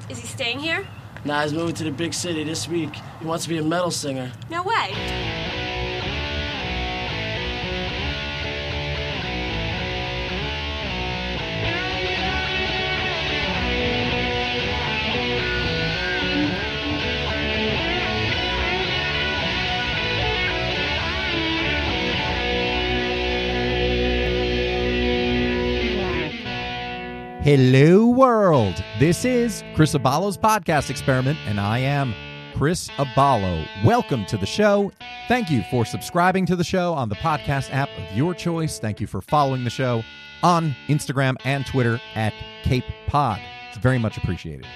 Is he staying here? Nah, he's moving to the big city this week. He wants to be a metal singer. No way. Hello, world. This is Chris Abalo's podcast experiment, and I am Chris Abalo. Welcome to the show. Thank you for subscribing to the show on the podcast app of your choice. Thank you for following the show on Instagram and Twitter at Cape Pod. It's very much appreciated.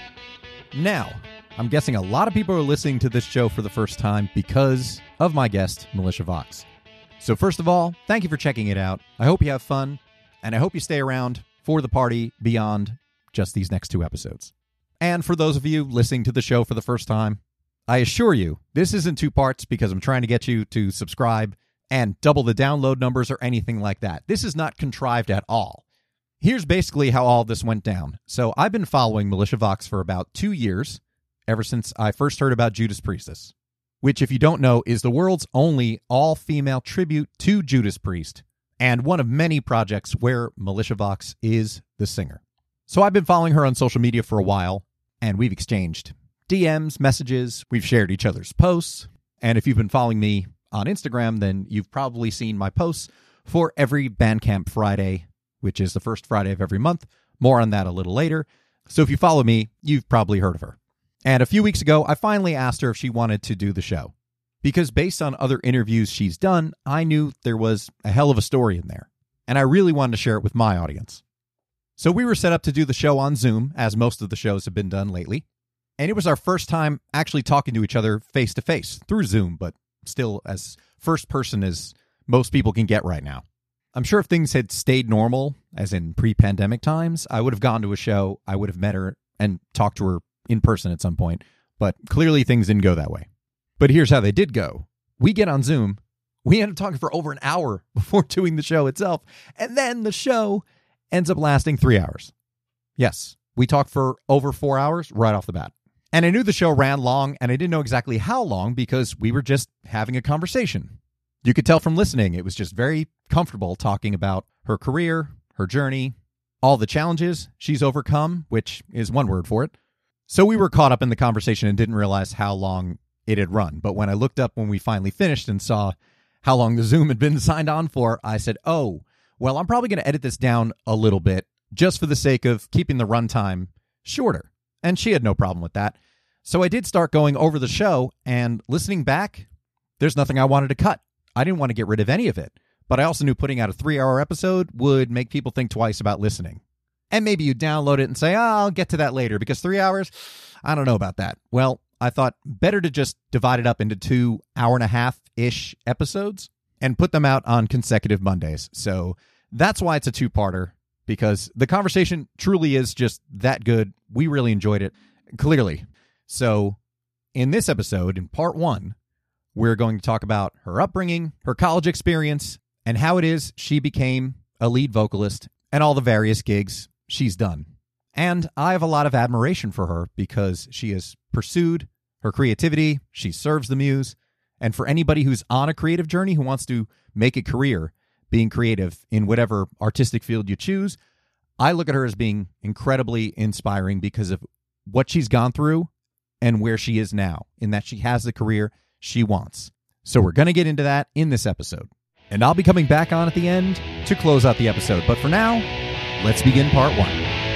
Now, I'm guessing a lot of people are listening to this show for the first time because of my guest, Militia Vox. So first of all, thank you for checking it out. I hope you have fun, and I hope you stay around for the party beyond just these next two episodes. And for those of you listening to the show for the first time, I assure you, this isn't two parts because I'm trying to get you to subscribe and double the download numbers or anything like that. This is not contrived at all. Here's basically how all this went down. So I've been following Militia Vox for about 2 years, ever since I first heard about Judas Priestess, which, if you don't know, is the world's only all-female tribute to Judas Priest, and one of many projects where Militia Vox is the singer. So I've been following her on social media for a while, and we've exchanged DMs, messages, we've shared each other's posts, and if you've been following me on Instagram, then you've probably seen my posts for every Bandcamp Friday, which is the first Friday of every month. More on that a little later. So if you follow me, you've probably heard of her. And a few weeks ago, I finally asked her if she wanted to do the show, because based on other interviews she's done, I knew there was a hell of a story in there, and I really wanted to share it with my audience. So we were set up to do the show on Zoom, as most of the shows have been done lately, and it was our first time actually talking to each other face-to-face through Zoom, but still as first person as most people can get right now. I'm sure if things had stayed normal, as in pre-pandemic times, I would have gone to a show, I would have met her and talked to her in person at some point, but clearly things didn't go that way. But here's how they did go. We get on Zoom. We end up talking for over an hour before doing the show itself. And then the show ends up lasting 3 hours. Yes, we talked for over 4 hours right off the bat. And I knew the show ran long, and I didn't know exactly how long because we were just having a conversation. You could tell from listening, it was just very comfortable talking about her career, her journey, all the challenges she's overcome, which is one word for it. So we were caught up in the conversation and didn't realize how long it had run. But when I looked up when we finally finished and saw how long the Zoom had been signed on for, I said, oh, well, I'm probably going to edit this down a little bit just for the sake of keeping the runtime shorter. And she had no problem with that. So I did start going over the show, and listening back, there's nothing I wanted to cut. I didn't want to get rid of any of it. But I also knew putting out a 3-hour episode would make people think twice about listening. And maybe you download it and say, oh, I'll get to that later, because 3 hours, I don't know about that. Well, I thought better to just divide it up into 2 hour-and-a-half-ish episodes and put them out on consecutive Mondays. So that's why it's a two-parter, because the conversation truly is just that good. We really enjoyed it, clearly. So in this episode, in part 1, we're going to talk about her upbringing, her college experience, and how it is she became a lead vocalist and all the various gigs she's done. And I have a lot of admiration for her because she has pursued her creativity, she serves the muse, and for anybody who's on a creative journey who wants to make a career being creative in whatever artistic field you choose, I look at her as being incredibly inspiring because of what she's gone through and where she is now, in that she has the career she wants. So we're going to get into that in this episode. And I'll be coming back on at the end to close out the episode. But for now, let's begin part 1.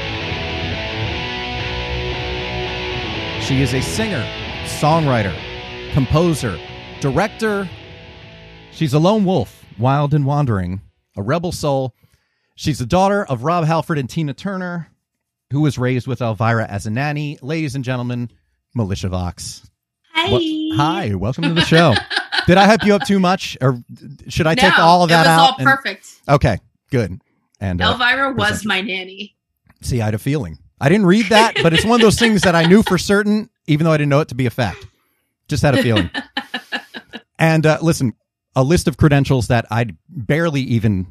She is a singer, songwriter, composer, director. She's a lone wolf, wild and wandering, a rebel soul. She's the daughter of Rob Halford and Tina Turner, who was raised with Elvira as a nanny. Ladies and gentlemen, Militia Vox. Hi. Hi, welcome to the show. Did I hype you up too much, or should I take all of that out? It was all perfect. Okay, good. And Elvira was my nanny. See, I had a feeling. I didn't read that, but it's one of those things that I knew for certain, even though I didn't know it to be a fact. Just had a feeling. And listen, a list of credentials that I'd barely even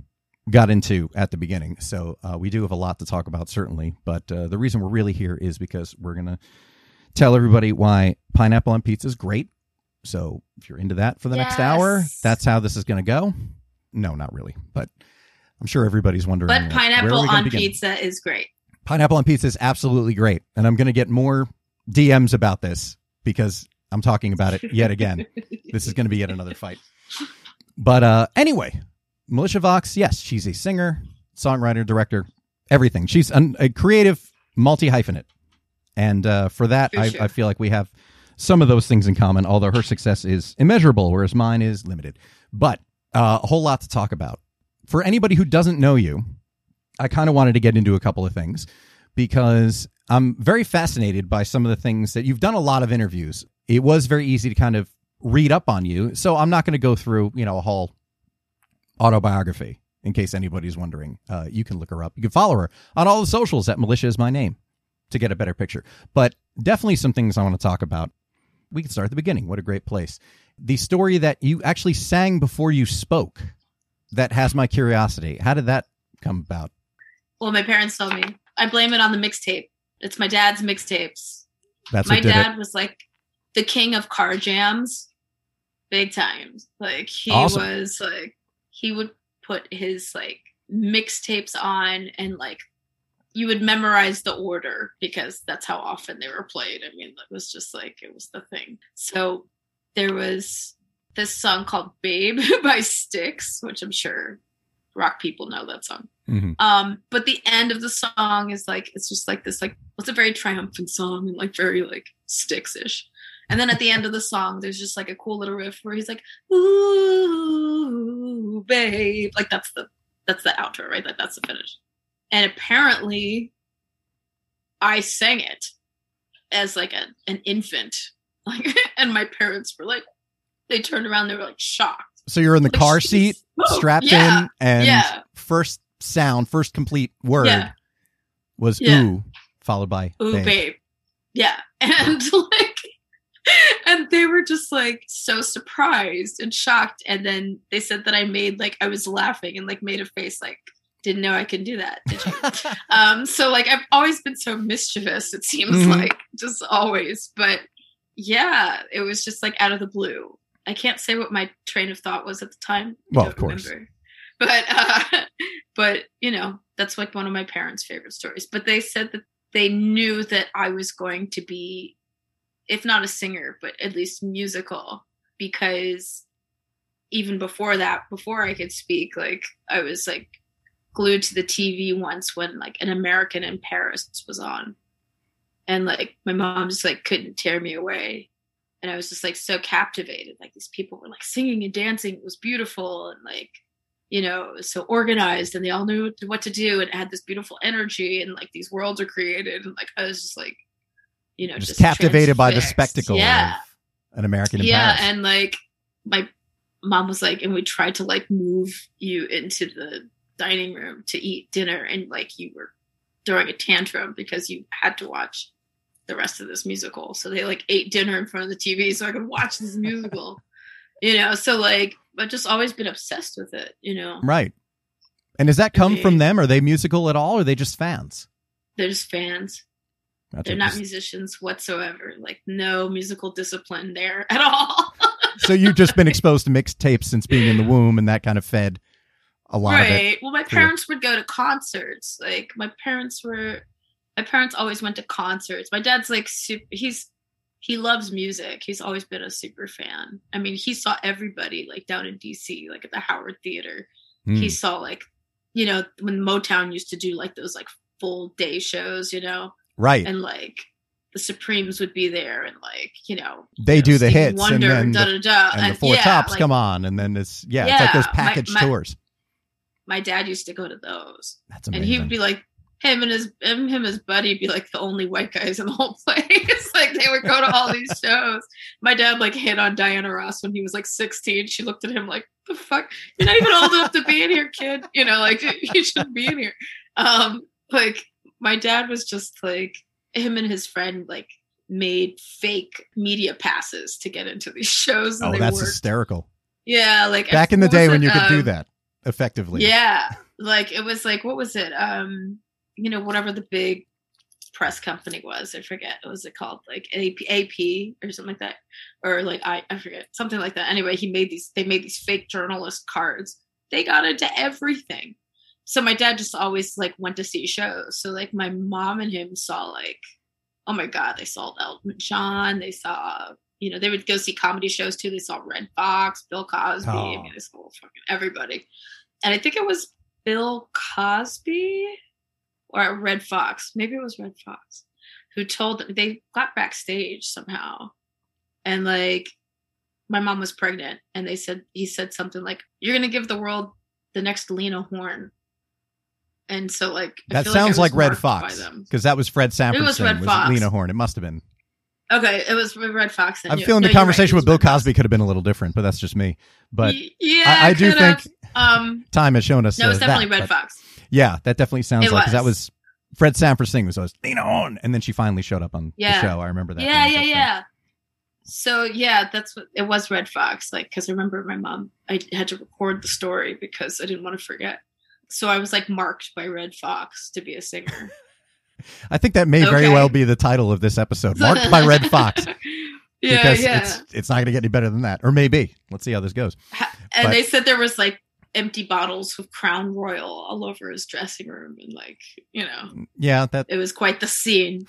got into at the beginning. So we do have a lot to talk about, certainly. But the reason we're really here is because we're going to tell everybody why pineapple on pizza is great. So if you're into that for the next hour, that's how this is going to go. No, not really. But I'm sure everybody's wondering. But pineapple on pizza is great. Pineapple on pizza is absolutely great. And I'm going to get more DMs about this because I'm talking about it yet again. This is going to be yet another fight. But anyway, Militia Vox, yes, she's a singer, songwriter, director, everything. She's a creative multi-hyphenate. And for that, I feel like we have some of those things in common, although her success is immeasurable, whereas mine is limited. But a whole lot to talk about. For anybody who doesn't know you, I kind of wanted to get into a couple of things because I'm very fascinated by some of the things that you've done. A lot of interviews. It was very easy to kind of read up on you. So I'm not going to go through, a whole autobiography in case anybody's wondering. You can look her up. You can follow her on all the socials at Militia is my name to get a better picture. But definitely some things I want to talk about. We can start at the beginning. What a great place. The story that you actually sang before you spoke, that has my curiosity. How did that come about? Well, my parents told me. I blame it on the mixtape. It's my dad's mixtapes. That's my what did dad it. Was like the king of car jams, big time. Like he Awesome. was like, he would put his like mixtapes on and like you would memorize the order because that's how often they were played. I mean, it was just like, it was the thing. So there was this song called Babe by Styx, which I'm sure rock people know that song. Mm-hmm. But the end of the song is like, it's just like this, like, it's a very triumphant song and like very like Styx-ish. And then at the end of the song, there's just like a cool little riff where he's like, ooh, babe. Like that's the outro, right? Like that's the finish. And apparently I sang it as like an infant. Like, and my parents were like, they turned around, they were like shocked. So you're in the like, car seat, strapped in, and first complete word was ooh, followed by ooh, babe. Yeah. And like, and they were just like so surprised and shocked. And then they said that I was laughing and like made a face like, didn't know I could do that, did you? So like I've always been so mischievous, it seems like, just always. But yeah, it was just like out of the blue. I can't say what my train of thought was at the time. Well, of course. Remember. But that's like one of my parents' favorite stories. But they said that they knew that I was going to be, if not a singer, but at least musical, because even before that, before I could speak, like I was like glued to the TV once when like An American in Paris was on, and like my mom just like couldn't tear me away. And I was just like so captivated. Like these people were like singing and dancing. It was beautiful. And like, it was so organized and they all knew what to do and it had this beautiful energy and like these worlds are created. And like, I was just like, just captivated by the spectacle of An American in Paris. Yeah. And like my mom was like, and we tried to like move you into the dining room to eat dinner. And like, you were throwing a tantrum because you had to watch the rest of this musical. So they like ate dinner in front of the TV so I could watch this musical, so like I've just always been obsessed with it, Right. And does that come from them? Are they musical at all? Or are they just fans? They're just fans. They're not musicians whatsoever. Like no musical discipline there at all. So you've just been exposed to mixtapes since being in the womb and that kind of fed a lot of it. Right. Well, my parents would go to concerts. Like my parents always went to concerts. My dad's like, he loves music. He's always been a super fan. I mean, he saw everybody like down in DC, like at the Howard Theater. He saw like, when Motown used to do like those like full day shows, Right. And like the Supremes would be there and like, they do the Stevie hits Wonder, and then the Four Tops like, come on. And then it's like those package tours. My dad used to go to those. That's amazing. And he would be like, him and his buddy be like the only white guys in the whole place. Like they would go to all these shows. My dad like hit on Diana Ross when he was like 16. She looked at him like, the fuck? You're not even old enough to be in here, kid. Like you shouldn't be in here. Like my dad was just like, him and his friend like made fake media passes to get into these shows. And that's hysterical. Yeah. Like back in the day when you could do that. effectively. Yeah. Like, it was like, what was it? Whatever the big press company was, I forget. What was it called? Like AP or something like that. Or like, I forget, something like that. Anyway, they made these fake journalist cards. They got into everything. So my dad just always like went to see shows. So like my mom and him saw like, oh my God, they saw Elton John. They saw, they would go see comedy shows too. They saw Red Fox, Bill Cosby. Oh. I mean, they saw fucking everybody. And I think it was Bill Cosby or Red Fox. Maybe it was Red Fox who told them they got backstage somehow. And like my mom was pregnant and he said something like, you're going to give the world the next Lena Horne. And so like, that sounds like Red Fox because that was Fred Sanford. It was Red Fox. Lena Horne. It must have been. Okay, it was Red Fox. I'm feeling the conversation with Bill Cosby could have been a little different, but that's just me. But yeah, I do think time has shown us. No, it's definitely Red Fox. Yeah, that definitely sounds like, because that was Fred Sanford's thing was always Lena Horne, and then she finally showed up on the show. I remember that. Yeah. So yeah, that's what it was, Red Fox. Like, because I remember my mom, I had to record the story because I didn't want to forget. So I was like marked by Red Fox to be a singer. I think that may very well be the title of this episode, Marked by Red Fox. Because it's not going to get any better than that. Or maybe. Let's see how this goes. And they said there was like empty bottles of Crown Royal all over his dressing room. And like, Yeah, it was quite the scene.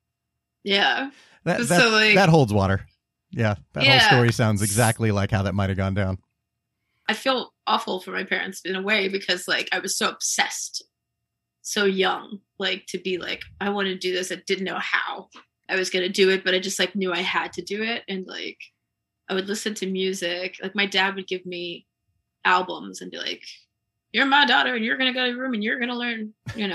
Yeah. That holds water. Yeah, that whole story sounds exactly like how that might have gone down. I feel awful for my parents in a way because like I was so obsessed, so young, like to be like, I want to do this. I didn't know how I was going to do it, but I just like knew I had to do it. And like, I would listen to music. Like my dad would give me albums and be like, you're my daughter and you're going to go to your room and you're going to learn,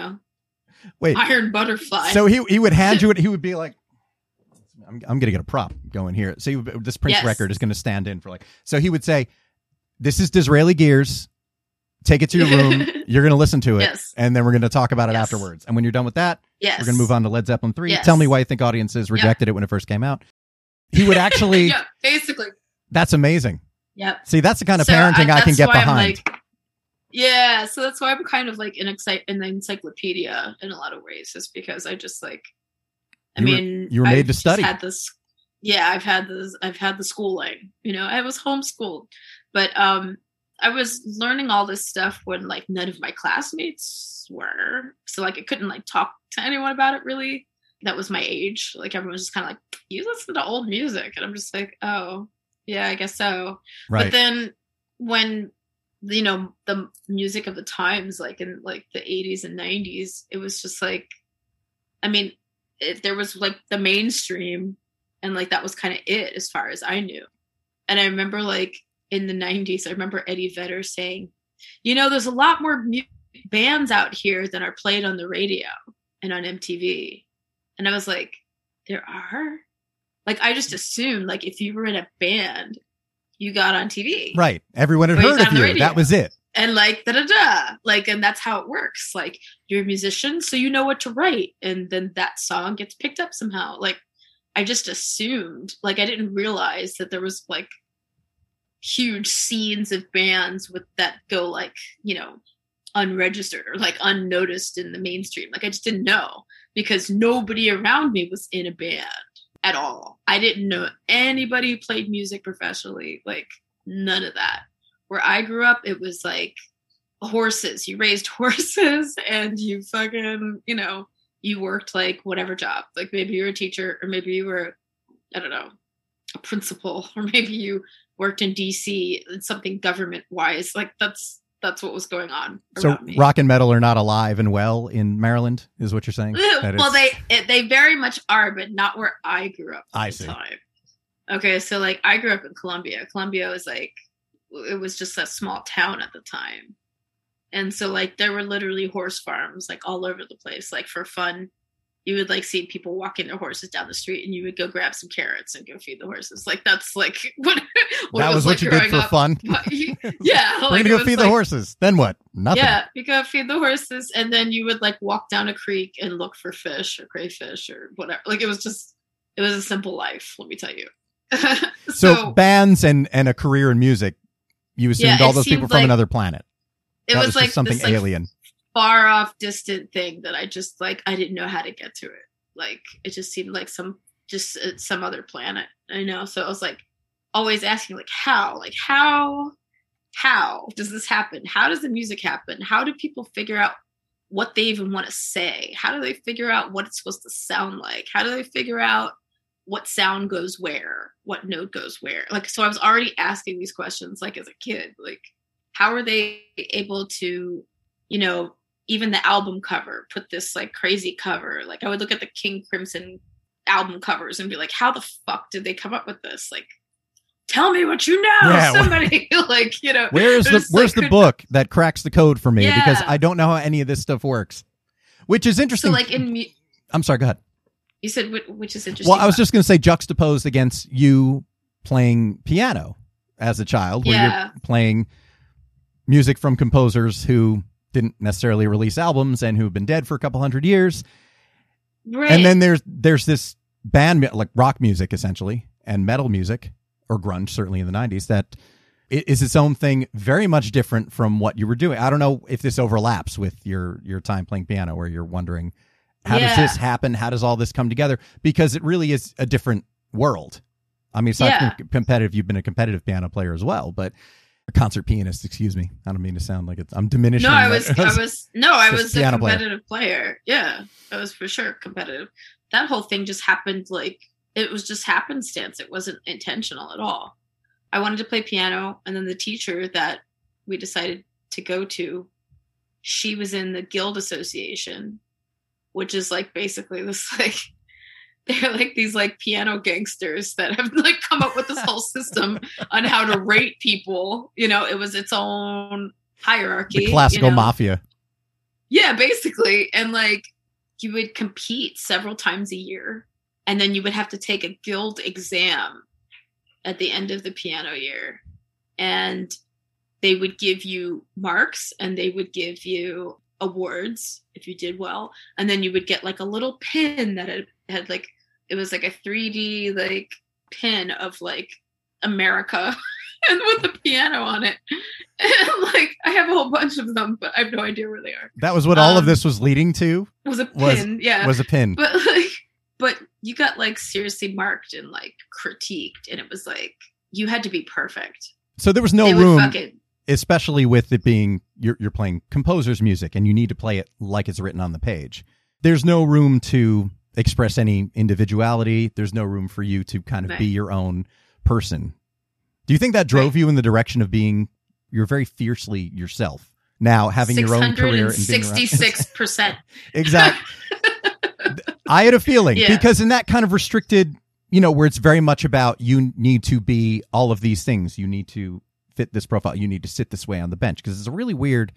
Wait, Iron Butterfly. So he would hand you it. He would be like, I'm going to get a prop going here. So this Prince record is going to stand in for like, so he would say, this is Disraeli Gears. Take it to your room. You're going to listen to it. And then we're going to talk about it afterwards. And when you're done with that, we're going to move on to Led Zeppelin 3. Tell me why you think audiences rejected it when it first came out. He would actually. Yeah, basically. That's amazing. Yep. See, that's the kind of parenting I can get behind. So that's why I'm kind of like an encyclopedia in a lot of ways, just because I just like, you were made to study. I've had the schooling, I was homeschooled, but I was learning all this stuff when like none of my classmates were. So like I couldn't like talk to anyone about it really. That was my age. Like everyone was just kind of like, you listen to old music. And I'm just like, oh yeah, I guess so. Right. But then when, the music of the times, like in like the 80s and 90s, it was just like, if there was like the mainstream and like that was kind of it as far as I knew. And I remember like in the 90s, I remember Eddie Vedder saying, there's a lot more bands out here than are played on the radio and on MTV. And I was like, there are? Like, I just assumed like if you were in a band, you got on TV. Right. Everyone had heard of you. That was it. And like, da-da-da. Like, and that's how it works. Like, you're a musician, so you know what to write. And then that song gets picked up somehow. Like, I just assumed, like, I didn't realize that there was like huge scenes of bands that go like, unregistered or like unnoticed in the mainstream. Like I just didn't know because nobody around me was in a band at all. I didn't know anybody who played music professionally, like none of that. Where I grew up, it was like horses. You raised horses and you fucking, you worked like whatever job. Like maybe you were a teacher or maybe you were, I don't know, a principal, or maybe you worked in DC, something government wise. Like that's what was going on. So rock and metal are not alive and well in Maryland, is what you're saying? Well, they very much are, but not where I grew up. I see. Time. Okay, so like I grew up in Columbia. Columbia was like, it was just a small town at the time. And so like there were literally horse farms like all over the place. Like for fun, you would like see people walking their horses down the street and you would go grab some carrots and go feed the horses. Like that's like what that was what you did for fun. Yeah. We're going to go feed the horses. Then what? Nothing. Yeah. You go feed the horses and then you would like walk down a creek and look for fish or crayfish or whatever. Like it was a simple life. Let me tell you. So bands and a career in music, you assumed all those people from another planet. it That was just like something this, like, alien. far off distant thing that I just like I didn't know how to get to it. Like it just seemed like some other planet, I know. So I was like always asking like how does this happen? How does the music happen? How do people figure out what they even want to say? How do they figure out what it's supposed to sound like? How do they figure out what sound goes where, what note goes where? Like, so I was already asking these questions like as a kid, like how are they able to, you know, even the album cover, put this like crazy cover. Like I would look at the King Crimson album covers and be like, how the fuck did they come up with this? Like, tell me what you know, Yeah, somebody. Like, you know, where's the book that cracks the code for me? Yeah. Because I don't know how any of this stuff works. Which is interesting. So like I'm sorry, go ahead. You said which is interesting. Well, I was just going to say juxtaposed against you playing piano as a child, where you're playing music from composers who didn't necessarily release albums and who've been dead for a couple hundred years. Right. And then there's this band, like rock music essentially, and metal music, or grunge, certainly in the 90s, that is its own thing, very much different from what you were doing. I don't know if this overlaps with your time playing piano, where you're wondering, how does this happen? How does all this come together? Because it really is a different world. I mean, aside from competitive, you've been a competitive piano player as well, but a concert pianist, excuse me. I don't mean to sound like I'm diminishing. No, I was a competitive player. player. Yeah, I was for sure competitive. That whole thing just happened like, it was just happenstance. It wasn't intentional at all. I wanted to play piano, and then the teacher that we decided to go to, she was in the Guild Association, which is like basically this like, they're like these like piano gangsters that have like come up with this whole system on how to rate people. You know, it was its own hierarchy. The classical mafia. Yeah, basically. And like you would compete several times a year, and then you would have to take a guild exam at the end of the piano year. And they would give you marks, and they would give you awards if you did well. And then you would get like a little pin that had like, it was like a 3D like pin of like America and with a piano on it. And like I have a whole bunch of them, but I have no idea where they are. That was what all of this was leading to? Was a pin, Was a pin. But you got like seriously marked and like critiqued, and it was like you had to be perfect. So there was no room, especially with it being you're playing composer's music and you need to play it like it's written on the page. There's no room to express any individuality. There's no room for you to kind of be your own person. Do you think that drove you in the direction of being, you're very fiercely yourself now, having your own career and being 66%. Exactly. I had a feeling because in that kind of restricted, you know, where it's very much about you need to be all of these things. You need to fit this profile. You need to sit this way on the bench, because it's a really weird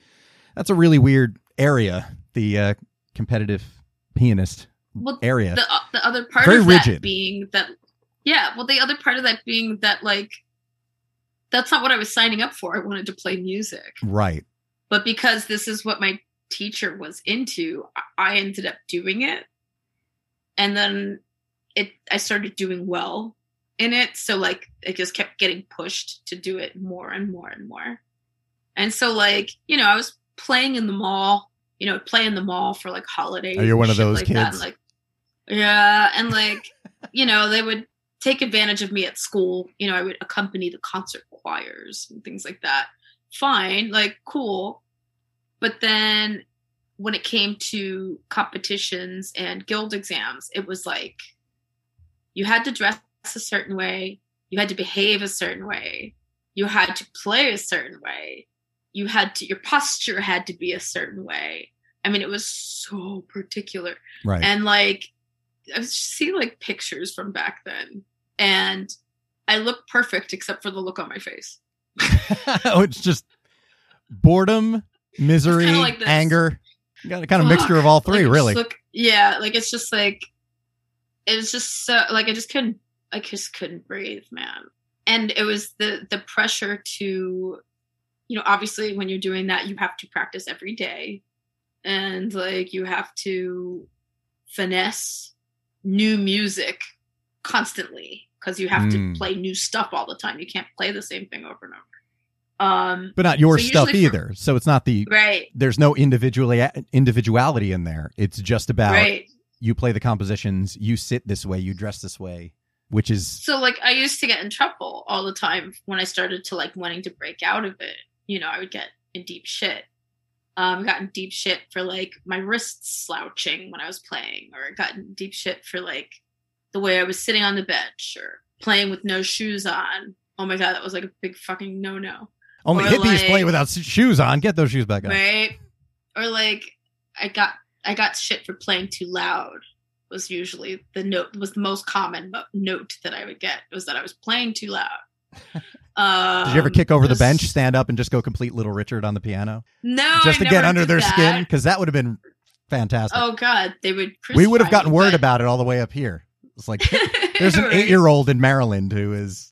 area, the competitive pianist area. The other part very of rigid. That being that, the other part of that being that like, that's not what I was signing up for. I wanted to play music. Right. But because this is what my teacher was into, I ended up doing it. And then I started doing well in it. So like, it just kept getting pushed to do it more and more and more. And so like, you know, I was playing in the mall, you know, play in the mall for like holidays. Oh, you're one of those like kids. That. And, like, yeah. And like, you know, they would take advantage of me at school. You know, I would accompany the concert choirs and things like that. Fine. Like, cool. But then when it came to competitions and guild exams, it was like, you had to dress a certain way. You had to behave a certain way. You had to play a certain way. Your posture had to be a certain way. I mean, it was so particular. Right. And like, I was seeing like pictures from back then, and I look perfect except for the look on my face. Oh, it's just boredom, misery, like anger. You got a kind of mixture of all three, like, really. Like it's just like, it was just so like, I just couldn't breathe, man. And it was the pressure to, you know, obviously when you're doing that, you have to practice every day, and like you have to finesse new music constantly, because you have to play new stuff all the time. You can't play the same thing over and over. But not your so stuff usually either. So it's not right. there's no individuality in there. It's just about Right. you play the compositions, you sit this way, you dress this way, which is So like I used to get in trouble all the time when I started to like wanting to break out of it. You know, I would get in deep shit. Got in deep shit for like my wrists slouching when I was playing, or got in deep shit for like the way I was sitting on the bench or playing with no shoes on. Oh my God, that was like a big fucking no-no. only or hippies like- play without shoes on. Get those shoes back on. Right? Or like I got shit for playing too loud was usually the most common note that I would get was that I was playing too loud. Did you ever kick over the this- bench, stand up, and just go complete Little Richard on the piano? No, Just I to get never under did their that. skin? Because that would have been fantastic. Oh God, they would. We would have crucify gotten me, word but- about it all the way up here. It's like, there's an Right. 8-year-old in Maryland who is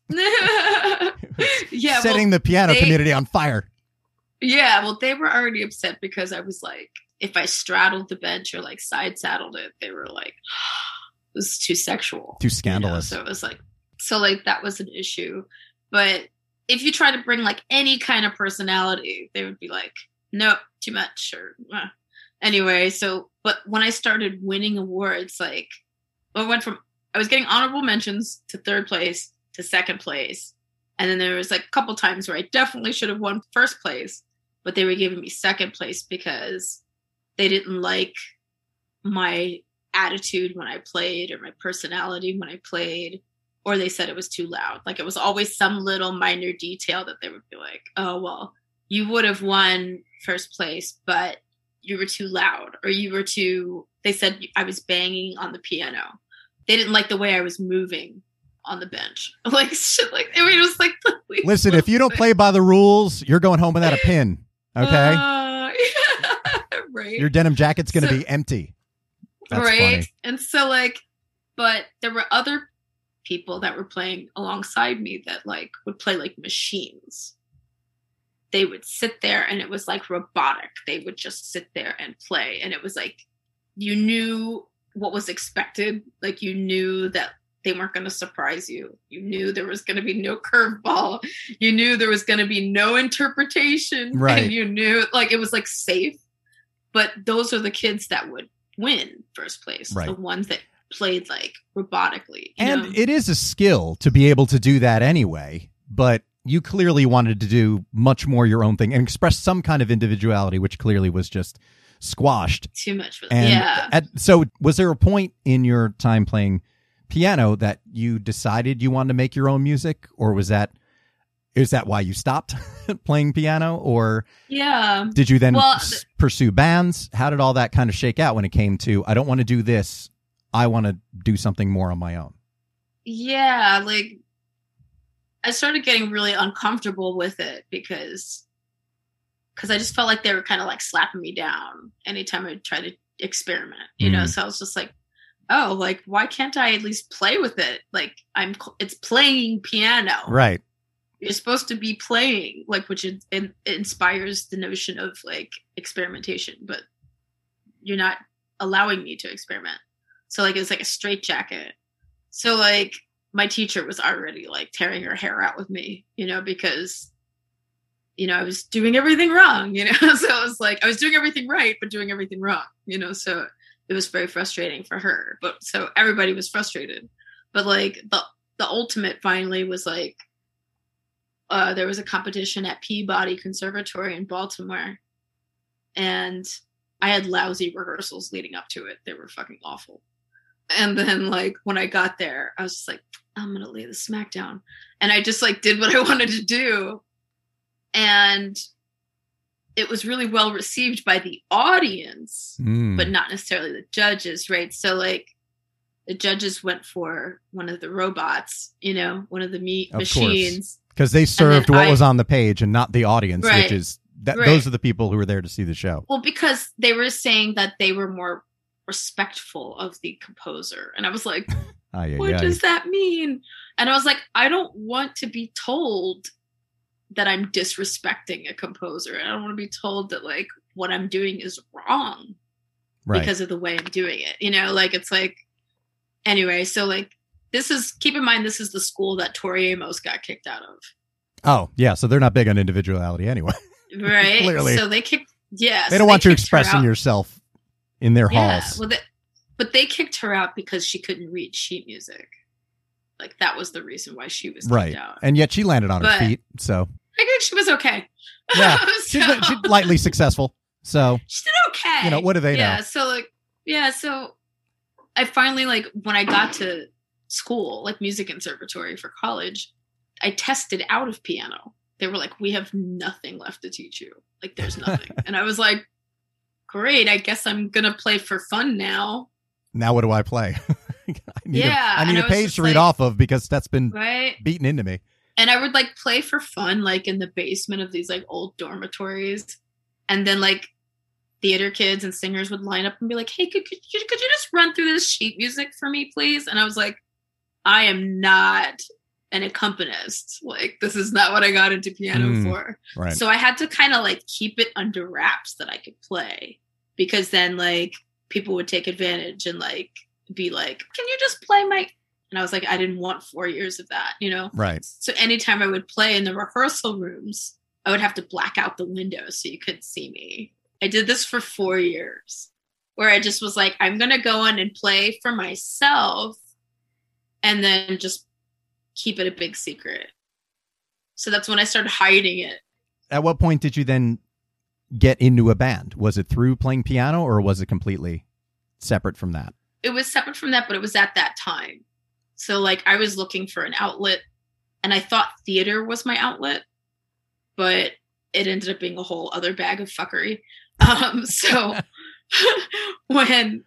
Yeah, setting the piano they- community on fire. well, they were already upset because I was like, if I straddled the bench or like side saddled it, they were like, it was too sexual, Too scandalous. So it was like, that was an issue. But if you try to bring like any kind of personality, they would be like, nope, too much. Or anyway. So, but when I started winning awards, like, I was getting honorable mentions to 3rd place to 2nd place. And then there was like a couple times where I definitely should have won 1st place, but they were giving me 2nd place because they didn't like my attitude when I played or my personality when I played, or they said it was too loud. Like it was always some little minor detail that they would be like, oh, well, you would have won 1st place, but you were too loud, or they said I was banging on the piano. They didn't like the way I was moving on the bench. Like shit like, I mean, it was like, Listen, if you don't play by the rules, you're going home without a pin. Okay? Right. Your denim jacket's going to So- be empty. That's right. funny. And so like, but there were other people that were playing alongside me that like would play like machines. They would sit there and it was like robotic. They would just sit there and play. And it was like, you knew what was expected. Like you knew that they weren't going to surprise you. You knew there was going to be no curveball. You knew there was going to be no interpretation. Right. And you knew like it was like safe. But those are the kids that would win 1st place. Right. The ones that played like robotically. You And know? it is a skill to be able to do that anyway, but you clearly wanted to do much more your own thing and express some kind of individuality, which clearly was just squashed. Too much for them. And Yeah. so was there a point in your time playing piano that you decided you wanted to make your own music, or is that why you stopped playing piano, or Yeah. did you then Well, pursue bands? How did all that kind of shake out when it came to, I don't want to do this, I want to do something more on my own? Yeah. Like I started getting really uncomfortable with it because I just felt like they were kind of like slapping me down anytime I tried to experiment, you know? So I was just like, oh, like, why can't I at least play with it? Like it's playing piano. Right. You're supposed to be playing, like, which it inspires the notion of like experimentation, but you're not allowing me to experiment. So like, it's like a straitjacket. So like my teacher was already like tearing her hair out with me, you know, because, you know, I was doing everything wrong, you know? So I was like, I was doing everything right, but doing everything wrong, you know? So it was very frustrating for her, but so everybody was frustrated. But like the ultimate finally was like, there was a competition at Peabody Conservatory in Baltimore, and I had lousy rehearsals leading up to it. They were fucking awful. And then like when I got there, I was just like, I'm going to lay the smack down. And I just like did what I wanted to do. And it was really well received by the audience, but not necessarily the judges, right? So like the judges went for one of the robots, you know, one of the machines. Because they served what I- was on the page and not the audience, Right. which is, Right. those are the people who were there to see the show. Well, because they were saying that they were more respectful of the composer. And I was like, what does that mean? And I was like, I don't want to be told that I'm disrespecting a composer. I don't want to be told that like what I'm doing is wrong Right. because of the way I'm doing it. You know, like it's like, anyway, so like keep in mind, this is the school that Tori Amos got kicked out of. Oh, yeah. So they're not big on individuality anyway. Right. Clearly. So they kicked, yeah. They don't want you expressing yourself in their halls. Well, but they kicked her out because she couldn't read sheet music. Like, that was the reason why she was kicked out. And yet she landed on her feet. So I think she was okay. Yeah. She's lightly successful. So she did okay. What do they know? So I finally, like, when I got to school, like music conservatory for college, I tested out of piano. They were like, we have nothing left to teach you. Like, there's nothing. And I was like, great, I guess I'm going to play for fun now. Now what do I play? I need a page to read like, off of because that's been beaten into me. And I would, like, play for fun, like, in the basement of these, like, old dormitories. And then, like, theater kids and singers would line up and be like, hey, could you just run through this sheet music for me, please? And I was like, I am not an accompanist. Like, this is not what I got into piano for. Right. So I had to kind of, like, keep it under wraps that I could play, because then, like, people would take advantage and, like, be like, can you just play my... And I was like, I didn't want 4 years of that, Right. So anytime I would play in the rehearsal rooms, I would have to black out the windows so you couldn't see me. I did this for 4 years, where I just was like, I'm going to go in and play for myself and then just keep it a big secret. So that's when I started hiding it. At what point did you then get into a band? Was it through playing piano, or was it completely separate from that? It was separate from that, but it was at that time. So, like, I was looking for an outlet, and I thought theater was my outlet, but it ended up being a whole other bag of fuckery. So when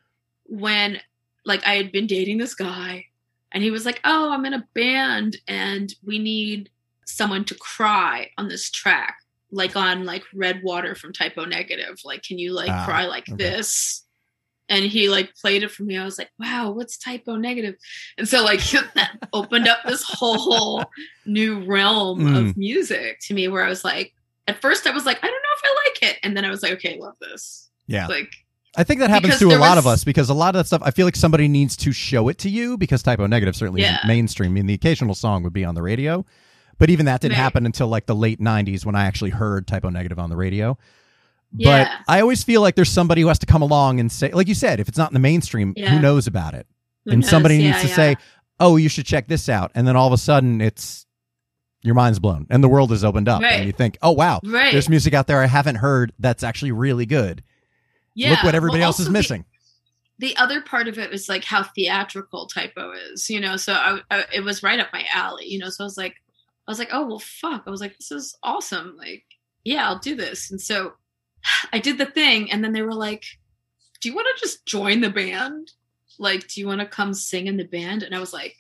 like, I had been dating this guy, and he was like, oh, I'm in a band and we need someone to cry on this track, like on, like, Red Water from Typo Negative. Like, can you, like, cry like this? And he, like, played it for me. I was like, wow, what's Typo Negative? And so, like, that opened up this whole new realm of music to me, where I was like, at first I was like, I don't know if I like it. And then I was like, okay, I love this. Yeah. Like, I think that happens to a lot of us, because a lot of that stuff, I feel like somebody needs to show it to you, because Typo Negative certainly isn't mainstream. I mean, the occasional song would be on the radio, but even that didn't happen until, like, the late 90s, when I actually heard Typo Negative on the radio. But I always feel like there's somebody who has to come along and say, like you said, if it's not in the mainstream, who knows about it? Somebody needs to say, oh, you should check this out. And then all of a sudden your mind's blown and the world is opened up. And you think, oh, wow, there's music out there I haven't heard that's actually really good. Yeah. Look what everybody else is missing. The other part of it was, like, how theatrical Typo is, so I it was right up my alley, so I was like, oh, well, fuck. I was like, this is awesome. Like, yeah, I'll do this. And so I did the thing, and then they were like, do you want to just join the band? Like, do you want to come sing in the band? And I was like,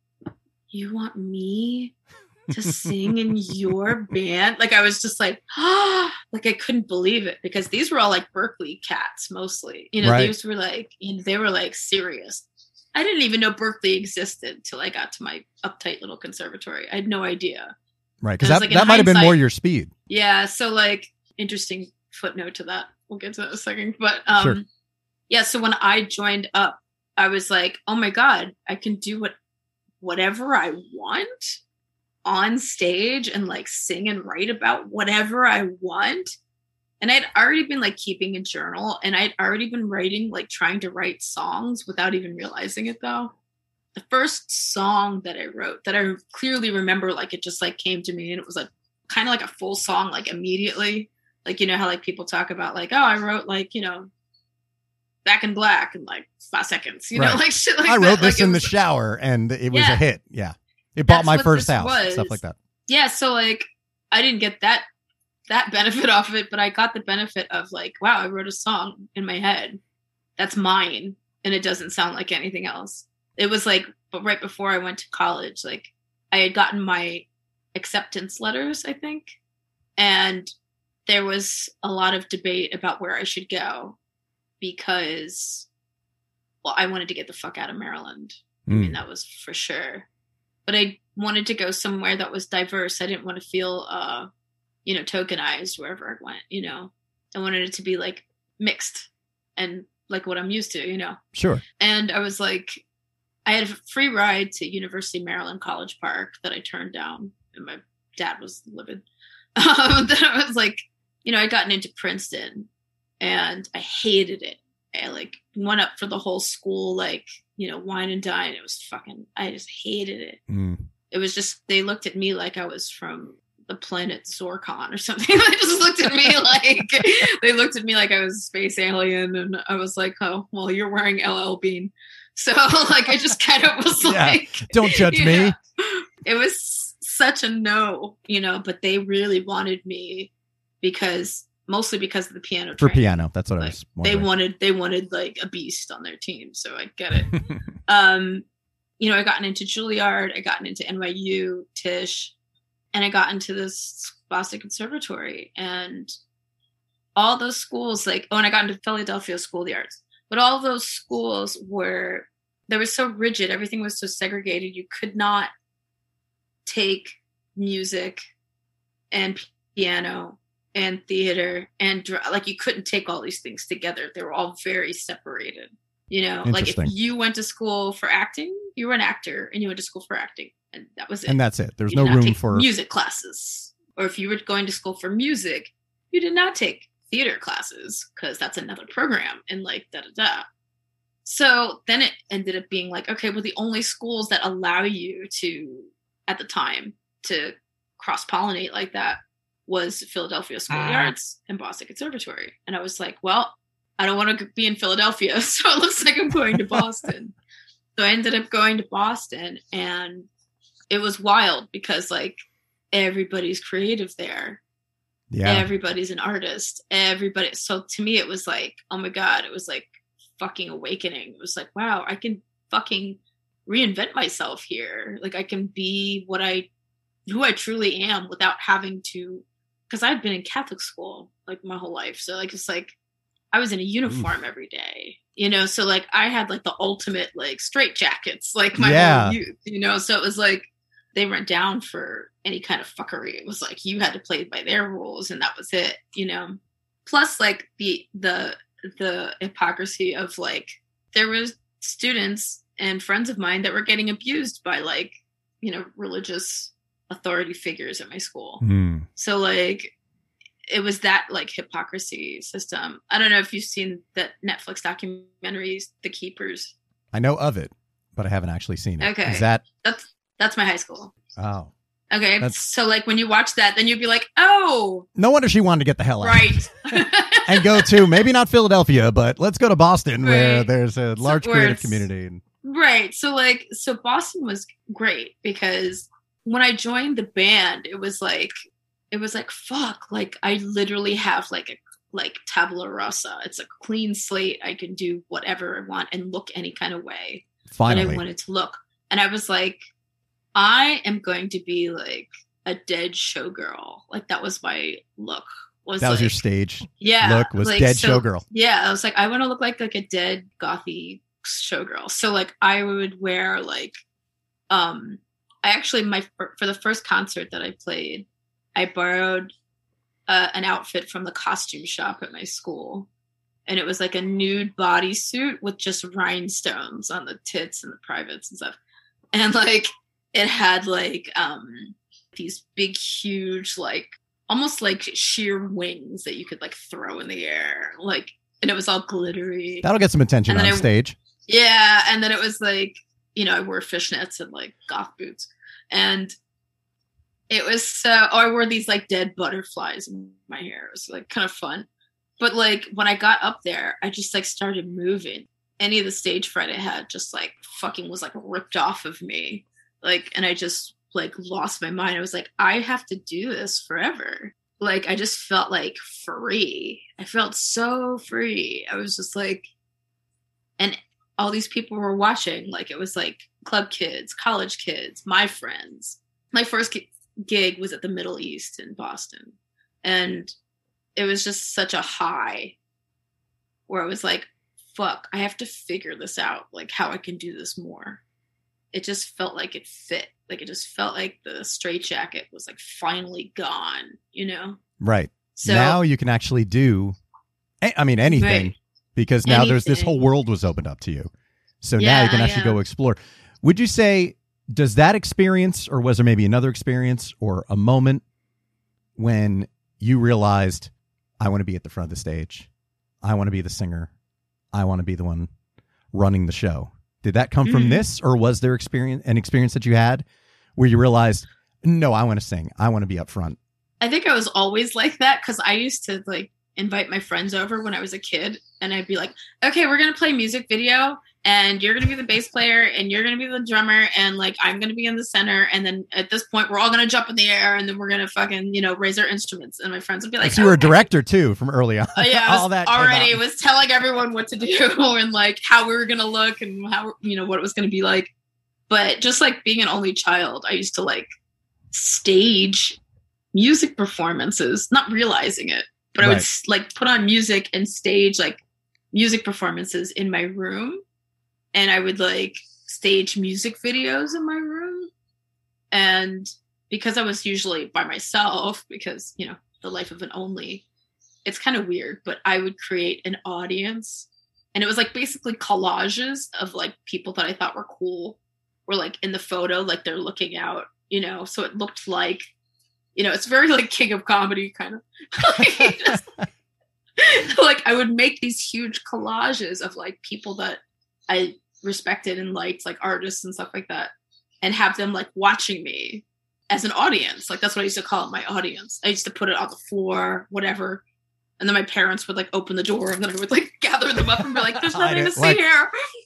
you want me to sing in your band? Like, I was just like, like, I couldn't believe it, because these were all, like, Berkeley cats mostly. These were like, they were, like, serious. I didn't even know Berkeley existed till I got to my uptight little conservatory. I had no idea. Right, because that might have been more your speed. Yeah, so, like, interesting footnote to that. We'll get to that in a second. But sure. Yeah, so when I joined up, I was like, oh my God, I can do whatever I want on stage and, like, sing and write about whatever I want. And I'd already been, like, keeping a journal, and I'd already been writing, like, trying to write songs without even realizing it, though. The first song that I wrote, that I clearly remember, like, it just, like, came to me, and it was, like, kind of like a full song, like, immediately. Like, how, like, people talk about, like, oh, I wrote, like, Back in Black in, like, 5 seconds, like, shit like that. I wrote this like, in the shower, and it was a hit. Yeah. It bought my first house, stuff like that. Yeah, so, like, I didn't get that benefit off of it, but I got the benefit of, like, wow, I wrote a song in my head that's mine, and it doesn't sound like anything else. It was, like, but right before I went to college, like, I had gotten my acceptance letters, I think, and there was a lot of debate about where I should go, because, well, I wanted to get the fuck out of Maryland. I mean, that was for sure. But I wanted to go somewhere that was diverse. I didn't want to feel, tokenized wherever I went, I wanted it to be, like, mixed and, like, what I'm used to, Sure. And I was like, I had a free ride to University of Maryland College Park that I turned down, and my dad was livid. Then I was like, I'd gotten into Princeton and I hated it. I like went up for the whole school, like, wine and dine. It was I just hated it. It was just, they looked at me like I was from the planet Zorkon or something. They just looked at me like I was a space alien. And I was like, oh, well, you're wearing LL Bean. So like, I just kind of was like, don't judge me. It was such a no, but they really wanted me mostly because of the piano for training. Piano. That's what I was wondering. They wanted like a beast on their team. So I get it. I gotten into Juilliard, I gotten into NYU, Tisch, and I got into this Boston Conservatory, and all those schools, and I got into Philadelphia School of the Arts, but all those schools they were so rigid. Everything was so segregated. You could not take music and piano and theater and you couldn't take all these things together. They were all very separated. Like if you went to school for acting, you were an actor and you went to school for acting, and that was it. And that's it. There's no room for music classes. Or if you were going to school for music, you did not take theater classes because that's another program and like da-da-da. So then it ended up being like, okay, well, the only schools that allow you to, at the time, to cross-pollinate like that was Philadelphia School of the Arts and Boston Conservatory. And I was like, well, I don't want to be in Philadelphia, so it looks like I'm going to Boston. So I ended up going to Boston, and it was wild because like everybody's creative there. Yeah. Everybody's an artist. Everybody. So to me, it was like, oh my God, it was like fucking awakening. It was like, wow, I can fucking reinvent myself here. Like I can be who I truly am without having to, because I'd been in Catholic school like my whole life. So like, it's like, I was in a uniform every day, so like I had like the ultimate like straight jackets, like my whole youth, so it was like, they weren't down for any kind of fuckery. It was like, you had to play by their rules and that was it, plus like the hypocrisy of like, there was students and friends of mine that were getting abused by like, religious authority figures at my school. So like, it was that like hypocrisy system. I don't know if you've seen that Netflix documentaries, The Keepers. I know of it, but I haven't actually seen it. Okay. Is that's my high school. Oh. Okay. So like when you watch that, then you'd be like, oh. No wonder she wanted to get the hell out. Right. And go to, maybe not Philadelphia, but let's go to Boston where there's a large creative community. Right. So Boston was great because when I joined the band, it was like, fuck, like I literally have like tabula rasa. It's a clean slate. I can do whatever I want and look any kind of way that I wanted to look. And I was like, I am going to be like a dead showgirl. Like that was my look. That was your stage look was like, dead showgirl. Yeah. I was like, I want to look like a dead gothy showgirl. So like I would wear like, I actually, for the first concert that I played, I borrowed an outfit from the costume shop at my school. And it was like a nude bodysuit with just rhinestones on the tits and the privates and stuff. And like, it had like these big, huge, like almost like sheer wings that you could like throw in the air. Like, and it was all glittery. That'll get some attention on stage. Yeah. And then it was like, I wore fishnets and like goth boots. And it was I wore these like dead butterflies in my hair. It was like kind of fun. But like when I got up there, I just like started moving. Any of the stage fright I had just like fucking was like ripped off of me. Like, and I just like lost my mind. I was like, I have to do this forever. Like, I just felt like free. I felt so free. I was just like, and all these people were watching. Like, it was like club kids, college kids, my friends. My first gig was at the Middle East in Boston. And it was just such a high where I was like, fuck, I have to figure this out. Like how I can do this more. It just felt like it fit. Like it just felt like the straitjacket was like finally gone, Right. So now you can actually do, anything, right. Because now there's this whole world was opened up to you. So now you can actually go explore. Would you say, Does that experience, or was there maybe another experience or a moment when you realized, I want to be at the front of the stage, I want to be the singer, I want to be the one running the show? Did that come from this, or was there an experience that you had where you realized, no, I want to sing, I want to be up front? I think I was always like that, because I used to like invite my friends over when I was a kid, and I'd be like, okay, we're going to play a music video, and you're going to be the bass player, and you're going to be the drummer, and like I'm going to be in the center, and then at this point we're all going to jump in the air, and then we're going to fucking, raise our instruments. And my friends would be like, so you were a director too from early on. Yeah, all that already was telling everyone what to do and like how we were going to look and how, what it was going to be like. But just like being an only child, I used to like stage music performances, not realizing it, but I would like put on music and stage like music performances in my room. And I would like stage music videos in my room. And because I was usually by myself, because, the life of an only, it's kind of weird, but I would create an audience. And it was like basically collages of like people that I thought were cool, were like in the photo, like they're looking out, so it looked like, it's very like King of Comedy kind of. Like I would make these huge collages of like people that I respected and liked, like artists and stuff like that, and have them like watching me as an audience. Like that's what I used to call it, my audience. I used to put it on the floor, whatever. And then my parents would like open the door, and then I would like gather them up and be like, there's nothing to see here.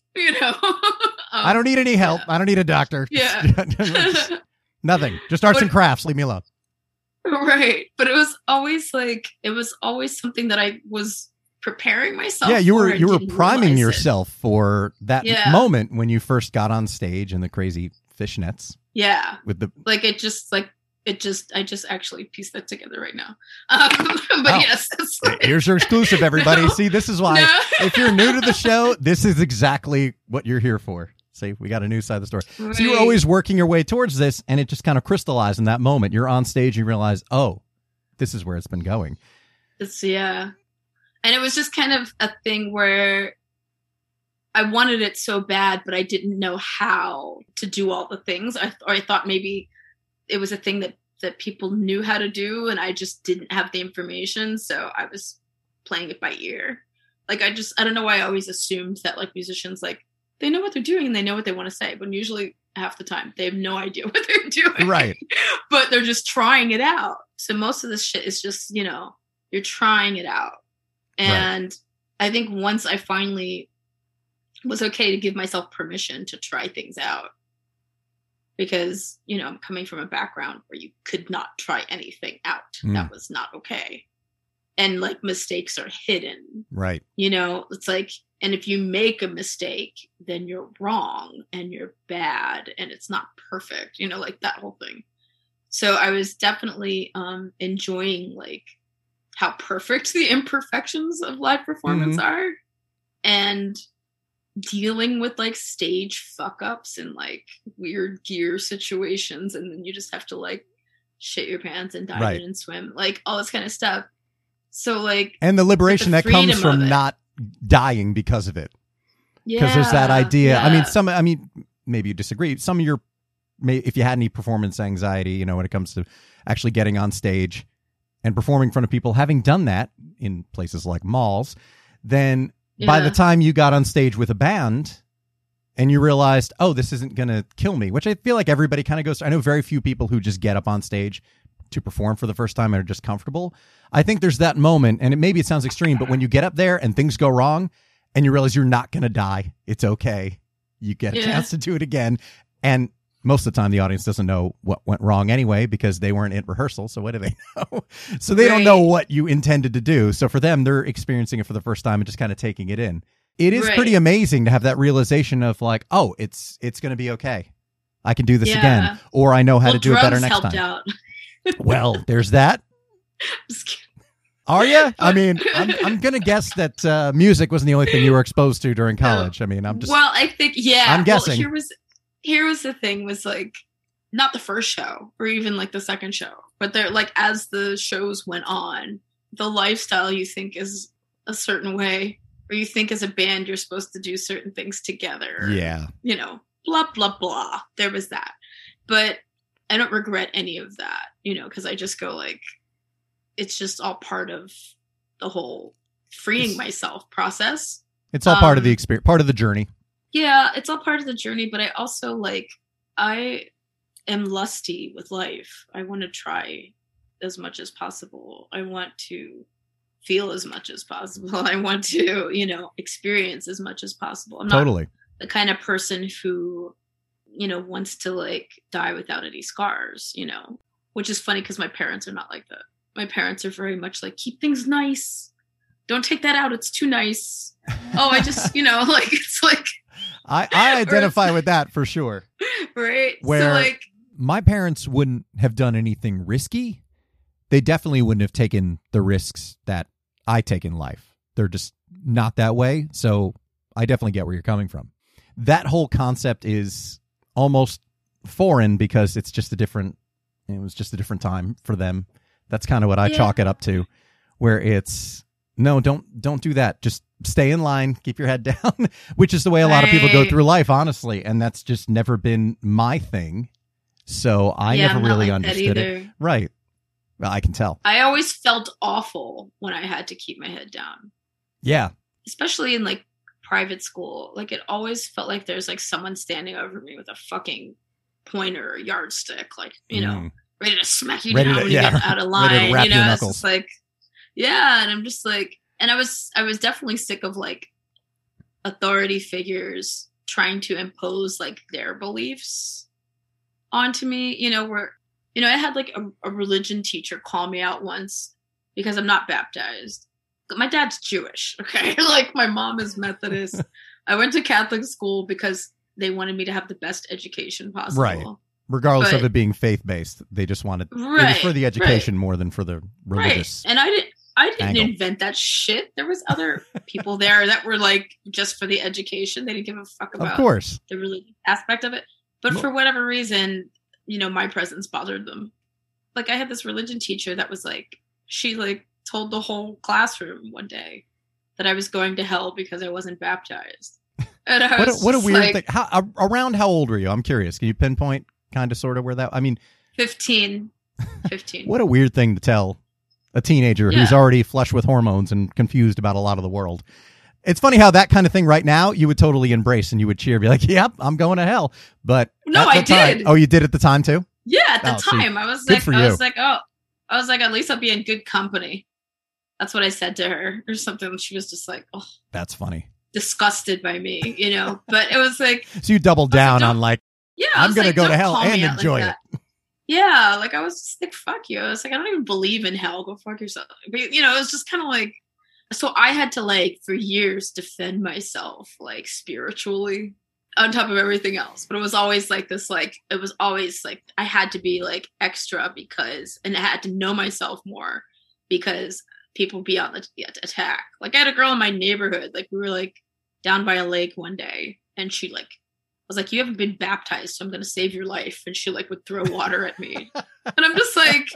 I don't need any help. I don't need a doctor. Yeah. Nothing. Just arts and crafts. Leave me alone. Right. But it was always something that I was preparing myself. Yeah, you were priming yourself for that moment when you first got on stage in the crazy fishnets. Yeah. With the I just actually pieced that together right now. But yes. Here's your exclusive, everybody. See, this is why if you're new to the show, this is exactly what you're here for. See, we got a new side of the story. Right. So you were always working your way towards this, and it just kind of crystallized in that moment. You're on stage, and you realize, oh, this is where it's been going. And it was just kind of a thing where I wanted it so bad, but I didn't know how to do all the things. I thought maybe it was a thing that people knew how to do, and I just didn't have the information. So I was playing it by ear. Like, I don't know why I always assumed that like musicians, like they know what they're doing and they know what they want to say, but usually half the time they have no idea what they're doing. Right. But they're just trying it out. So most of this shit is just, you're trying it out. And I think once I finally was okay to give myself permission to try things out, because, I'm coming from a background where you could not try anything out. That was not okay. And like mistakes are hidden. Right. It's like, and if you make a mistake, then you're wrong and you're bad and it's not perfect, like that whole thing. So I was definitely enjoying like how perfect the imperfections of live performance are, and dealing with like stage fuck ups and like weird gear situations. And then you just have to like shit your pants and dive in and swim, like all this kind of stuff. So like, and the liberation that comes from not dying because of it. Because there's that idea. Yeah. I mean, maybe you disagree. Some of if you had any performance anxiety, when it comes to actually getting on stage and performing in front of people, having done that in places like malls, then by the time you got on stage with a band and you realized, oh, this isn't going to kill me, which I feel like everybody kind of goes through. I know very few people who just get up on stage to perform for the first time and are just comfortable. I think there's that moment, and maybe it sounds extreme, but when you get up there and things go wrong and you realize you're not going to die, it's okay. You get a chance to do it again. And most of the time the audience doesn't know what went wrong anyway, because they weren't at rehearsal. So what do they know? So they don't know what you intended to do. So for them, they're experiencing it for the first time and just kind of taking it in. It is pretty amazing to have that realization of like, oh, it's going to be okay. I can do this again, or I know how to do it better next time. Out. Well, there's that. Just kidding. Are you? I mean, I'm going to guess that music wasn't the only thing you were exposed to during college. I mean, I'm just. Well, I think, I'm guessing. Well, here was the thing, was like, not the first show or even like the second show, but they're like, as the shows went on, the lifestyle you think is a certain way, or you think as a band you're supposed to do certain things together. Yeah. Blah, blah, blah. There was that. But I don't regret any of that, because I just go like, it's just all part of the whole freeing myself process. It's all part of the experience, part of the journey. Yeah, it's all part of the journey, but I also like, I am lusty with life. I want to try as much as possible. I want to feel as much as possible. I want to, experience as much as possible. I'm not the kind of person who, wants to like die without any scars, which is funny because my parents are not like that. My parents are very much like, keep things nice. Don't take that out. It's too nice. Oh, I just, like, it's like. I identify with that for sure. Right. Where so like my parents wouldn't have done anything risky. They definitely wouldn't have taken the risks that I take in life. They're just not that way. So I definitely get where you're coming from. That whole concept is almost foreign because it was just a different time for them. That's kind of what I chalk it up to, where it's, no, don't do that. Just stay in line, keep your head down, which is the way a lot of people go through life, honestly. And that's just never been my thing. So I never really understood it. Right. Well, I can tell. I always felt awful when I had to keep my head down. Yeah. Especially in like private school. Like it always felt like there's like someone standing over me with a fucking pointer or yardstick, like, ready to smack you down when you get out of line. Ready to wrap your it's knuckles. just like, yeah. And I'm just like, and I was definitely sick of like authority figures trying to impose like their beliefs onto me, where, I had like a religion teacher call me out once because I'm not baptized. My dad's Jewish. Okay. Like my mom is Methodist. I went to Catholic school because they wanted me to have the best education possible. Right. Regardless of it being faith-based, they just wanted it was for the education more than for the religious. Right. And I didn't invent that shit. There was other people there that were like just for the education. They didn't give a fuck about the religious aspect of it. But for whatever reason, my presence bothered them. Like I had this religion teacher that was like, she like told the whole classroom one day that I was going to hell because I wasn't baptized. And I was what a weird thing. Around how old were you? I'm curious. Can you pinpoint kind of sort of where that, 15. What a weird thing to tell a teenager who's already flush with hormones and confused about a lot of the world. It's funny how that kind of thing right now you would totally embrace and you would cheer, be like, yep, I'm going to hell. But no, I did. Oh, you did at the time too? Yeah, at the time. See, I was like, at least I'll be in good company. That's what I said to her or something. She was just like, oh, that's funny. Disgusted by me, but it was like, so you doubled down on like, I'm going to go to hell and enjoy it. Yeah. Like I was just like, fuck you. I was like, I don't even believe in hell. Go fuck yourself. But, it was just kind of like, so I had to like for years defend myself like spiritually on top of everything else. But it was always like this, like, it was always like, I had to be like extra and I had to know myself more because people be on the attack. Like I had a girl in my neighborhood, like we were like down by a lake one day and she like, was like, you haven't been baptized, so I'm going to save your life. And she like would throw water at me. And I'm just like,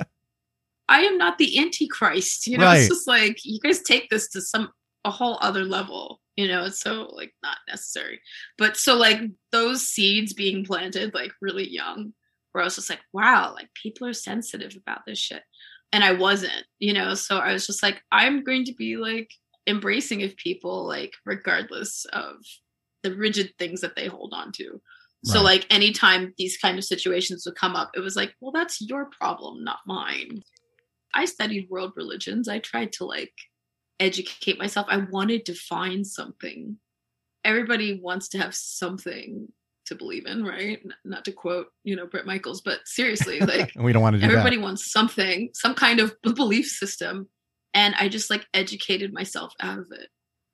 I am not the Antichrist. It's just like, you guys take this to a whole other level. It's so like not necessary. But so like those seeds being planted like really young, where I was just like, wow, like people are sensitive about this shit. And I wasn't, so I was just like, I'm going to be like embracing of people, like regardless of the rigid things that they hold on to. So like anytime these kind of situations would come up, it was like, well, that's your problem, not mine. I studied world religions. I tried to like educate myself. I wanted to find something. Everybody wants to have something to believe in, right? Not to quote, Bret Michaels, but seriously, like we don't want to do everybody that. wants something, some kind of belief system. And I just like educated myself out of it.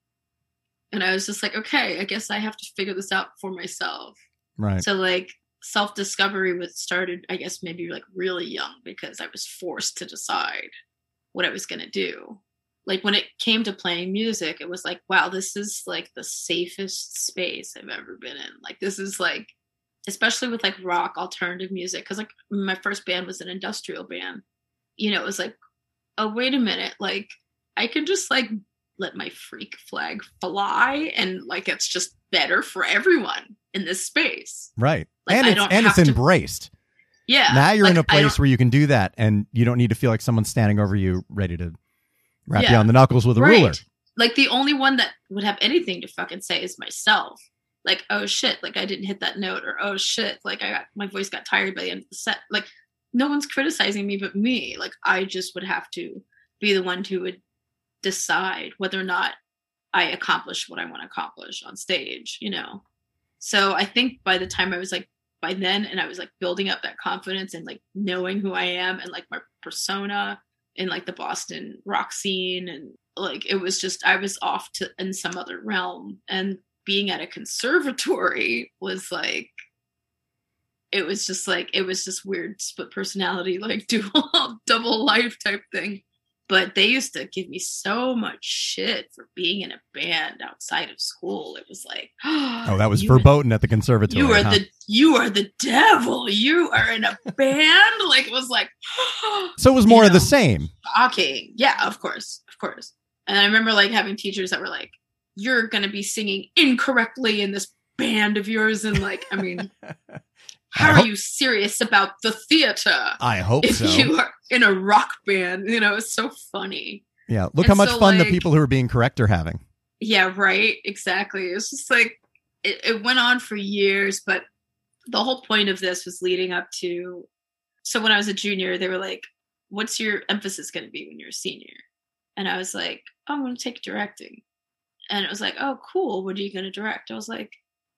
And I was just like, okay, I guess I have to figure this out for myself. Right. So like self-discovery started, I guess maybe like really young because I was forced to decide what I was going to do. Like when it came to playing music, it was like, wow, this is like the safest space I've ever been in. Like this is like, especially with like rock alternative music. Cause like my first band was an industrial band, it was like, oh, wait a minute. Like I can just like let my freak flag fly and like it's just better for everyone in this space. Right. Like, and it's embraced. Yeah. Now you're like, in a place where you can do that, and you don't need to feel like someone's standing over you ready to wrap you Yeah. on the knuckles with a Right. ruler. Like the only one that would have anything to fucking say is myself. Like, oh shit, like I didn't hit that note, or oh shit, like my voice got tired by the end of the set. Like no one's criticizing me but me. Like I just would have to be the one who would decide whether or not I accomplish what I want to accomplish on stage, you know? So I think by the time I was like, by then, and I was like building up that confidence and like knowing who I am and like my persona in like the Boston rock scene, and like it was just, I was off to in some other realm. And being at a conservatory was like, it was just weird split personality, like dual double life type thing. But they used to give me so much shit for being in a band outside of school. It was like, oh, that was verboten at the conservatory. You are the devil. You are in a band. Like it was like, so it was more of the same. Shocking. Yeah, of course. And I remember like having teachers that were like, you're going to be singing incorrectly in this band of yours. And like, I mean, how are you serious about the theater? I hope if so. You are in a rock band, you know, it's so funny. Yeah. Look how much fun the people who are being correct are having. Yeah, right. Exactly. It's just like, it went on for years, but the whole point of this was leading up to, so when I was a junior, they were like, what's your emphasis going to be when you're a senior? And I was like, oh, I'm going to take directing. And it was like, oh, cool. What are you going to direct? I was like,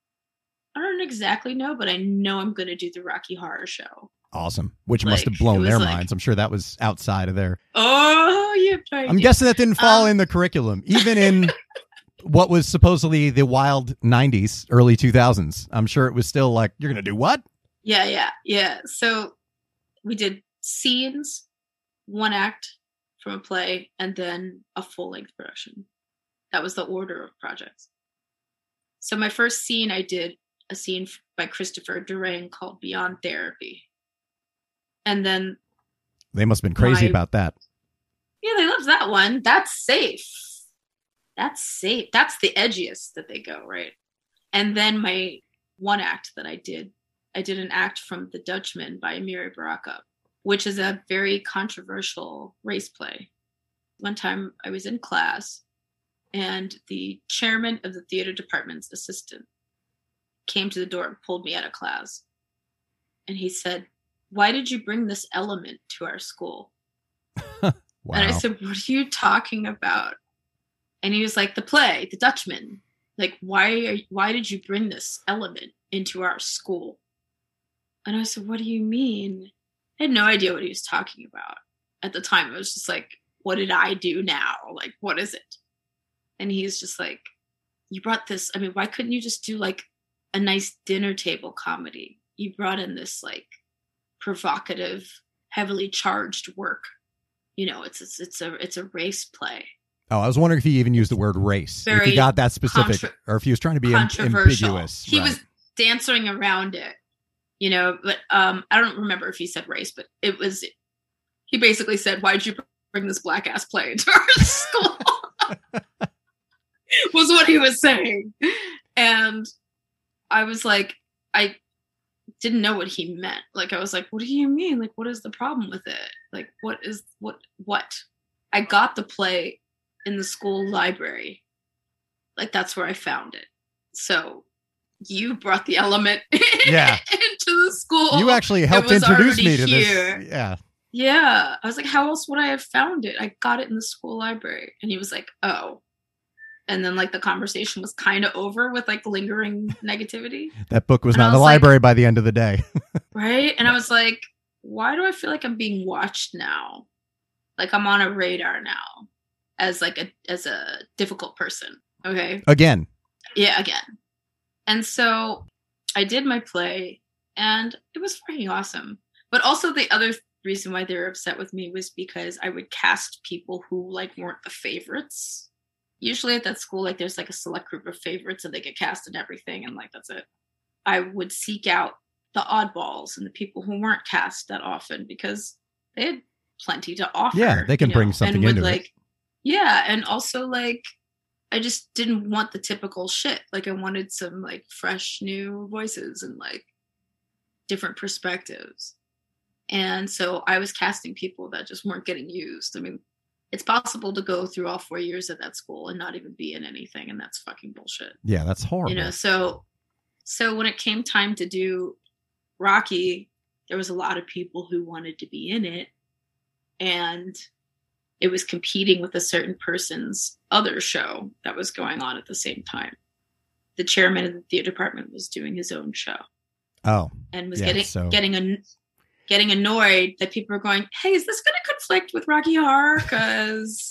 I don't exactly know, but I know I'm going to do the Rocky Horror Show. Awesome. Which like, must have blown their like, minds. I'm sure that was outside of their... Oh, you have no idea. I'm guessing that didn't fall in the curriculum, even in what was supposedly the wild 90s, early 2000s. I'm sure it was still like, you're going to do what? Yeah. So we did scenes, one act from a play, and then a full-length production. That was the order of projects. So my first scene, I did a scene by Christopher Durang called Beyond Therapy. And then... They must have been crazy about that. Yeah, they loved that one. That's safe. That's the edgiest that they go, right? And then my one act that I did an act from The Dutchman by Amiri Baraka, which is a very controversial race play. One time I was in class, and the chairman of the theater department's assistant came to the door and pulled me out of class. And he said, why did you bring this element to our school? Wow. And I said, what are you talking about? And he was like, the play, The Dutchman. Like, why did you bring this element into our school? And I said, what do you mean? I had no idea what he was talking about. At the time, I was just like, what did I do now? Like, what is it? And he's just like, you brought this. I mean, why couldn't you just do like a nice dinner table comedy? You brought in this like provocative, heavily charged work. You know, it's a race play. Oh, I was wondering if he even used the word race. If he got that specific, or if he was trying to be ambiguous. He was dancing around it, you know. But I don't remember if he said race, but it was. He basically said, "Why'd you bring this black ass play into our school?" was what he was saying, and I was like, I didn't know what he meant. Like, I was like, what do you mean? Like, what is the problem with it? Like, what? I got the play in the school library. Like, that's where I found it. So you brought the element into the school. You actually helped introduce me to this. Yeah. I was like, how else would I have found it? I got it in the school library. And he was like, oh. And then like the conversation was kind of over with like lingering negativity. That book was not in the library by the end of the day. Right? And I was like, why do I feel like I'm being watched now? Like I'm on a radar now as a difficult person. Okay. Again. Yeah, again. And so I did my play and it was freaking awesome. But also the other reason why they were upset with me was because I would cast people who like weren't the favorites. Usually at that school, like there's like a select group of favorites and they get cast and everything. And like, that's it. I would seek out the oddballs and the people who weren't cast that often because they had plenty to offer. Yeah, they can bring something into it. Yeah. And also like, I just didn't want the typical shit. Like I wanted some like fresh new voices and like different perspectives. And so I was casting people that just weren't getting used. I mean, it's possible to go through all 4 years at that school and not even be in anything, and that's fucking bullshit. Yeah, that's horrible. You know, so when it came time to do Rocky, there was a lot of people who wanted to be in it, and it was competing with a certain person's other show that was going on at the same time. The chairman of the theater department was doing his own show. Oh, and was getting annoyed that people were going, "Hey, is this going to conflict with Rocky Horror?" Because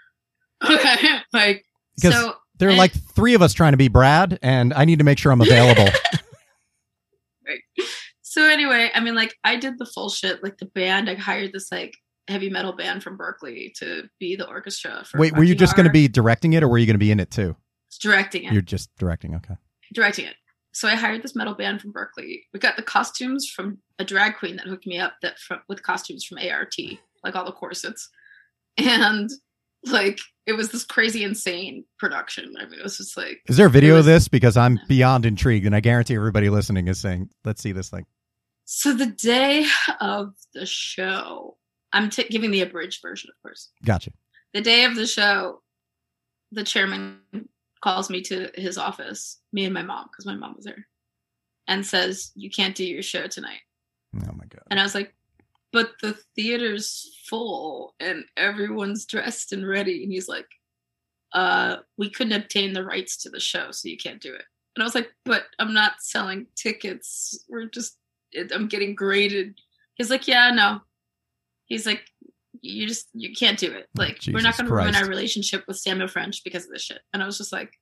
like, so there are like three of us trying to be Brad, and I need to make sure I'm available. Right. So anyway, I mean, like, I did the full shit. Like, the band, I hired this like heavy metal band from Berkeley to be the orchestra. For Wait, Rocky were you just Horror. going to be directing it, or were you going to be in it too? Directing it? You're just directing, okay. Directing it. So I hired this metal band from Berkeley. We got the costumes from a drag queen that hooked me up with costumes from ART, like all the corsets. And like, it was this crazy, insane production. I mean, it was just like... Is there a video of this? Because I'm beyond intrigued, and I guarantee everybody listening is saying, let's see this thing. So the day of the show, I'm giving the abridged version, of course. Gotcha. The day of the show, the chairman calls me to his office, me and my mom, because my mom was there, and says, "You can't do your show tonight." Oh my God. And I was like, "But the theater's full and everyone's dressed and ready." And he's like, "We couldn't obtain the rights to the show, so you can't do it." And I was like, "But I'm not selling tickets. I'm getting graded." He's like, "Yeah, no." He's like, you can't do it. Like, Jesus we're not going to ruin Christ. our relationship with Samuel French because of this shit. And I was just like,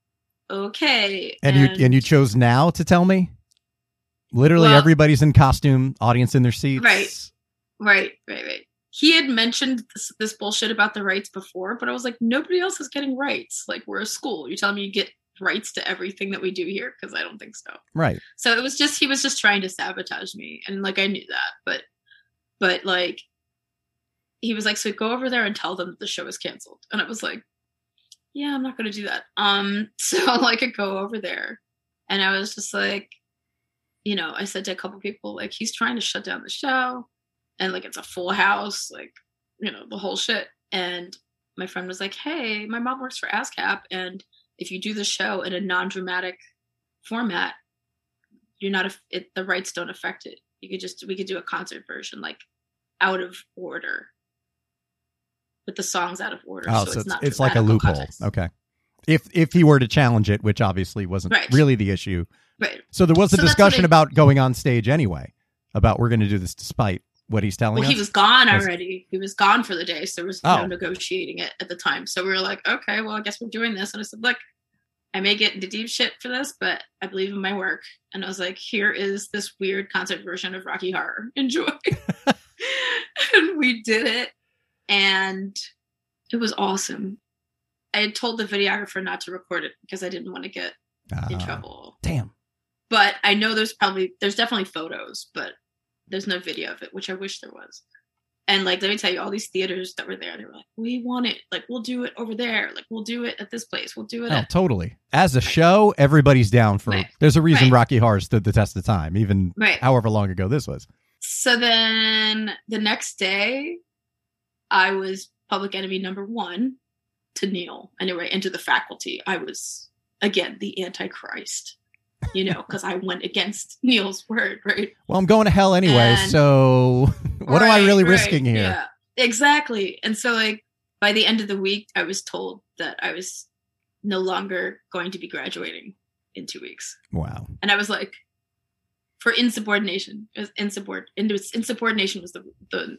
okay. And you chose now to tell me? Literally, Well, everybody's in costume, audience in their seats. Right. He had mentioned this bullshit about the rights before, but I was like, nobody else is getting rights. Like, we're a school. You're telling me you get rights to everything that we do here? Because I don't think so. Right. So he was just trying to sabotage me. And like, I knew that, but like, he was like, "So go over there and tell them that the show is canceled." And I was like, "Yeah, I'm not going to do that." So like, I go over there, and I was just like, you know, I said to a couple people, like, he's trying to shut down the show, and like, it's a full house, like, you know, the whole shit. And my friend was like, "Hey, my mom works for ASCAP, and if you do the show in a non-dramatic format, the rights don't affect it. We could do a concert version, like, out of order, with the songs out of order." Oh, so it's like a loophole. Context. Okay. If he were to challenge it, which obviously wasn't really the issue. Right. So there was a discussion about going on stage anyway, about we're going to do this despite what he's telling us. Well, he was gone already. He was gone for the day, so there was no negotiating it at the time. So we were like, okay, well, I guess we're doing this. And I said, look, I may get into deep shit for this, but I believe in my work. And I was like, here is this weird concert version of Rocky Horror. Enjoy. And we did it. And it was awesome. I had told the videographer not to record it because I didn't want to get in trouble. Damn. But I know there's definitely photos, but there's no video of it, which I wish there was. And like, let me tell you, all these theaters that were there, they were like, "We want it. Like, we'll do it over there. Like, we'll do it at this place. We'll do it." Oh, totally. As a show, everybody's down for. Right. There's a reason Rocky Horror stood the test of time, even however long ago this was. So then the next day, I was public enemy number 1 to Neil. Anyway, into the faculty. I was, again, the Antichrist, you know, because I went against Neil's word, right? Well, I'm going to hell anyway, so what am I really risking here? Yeah, exactly. And so, like, by the end of the week, I was told that I was no longer going to be graduating in 2 weeks. Wow. And I was like, for insubordination. Insubordination was the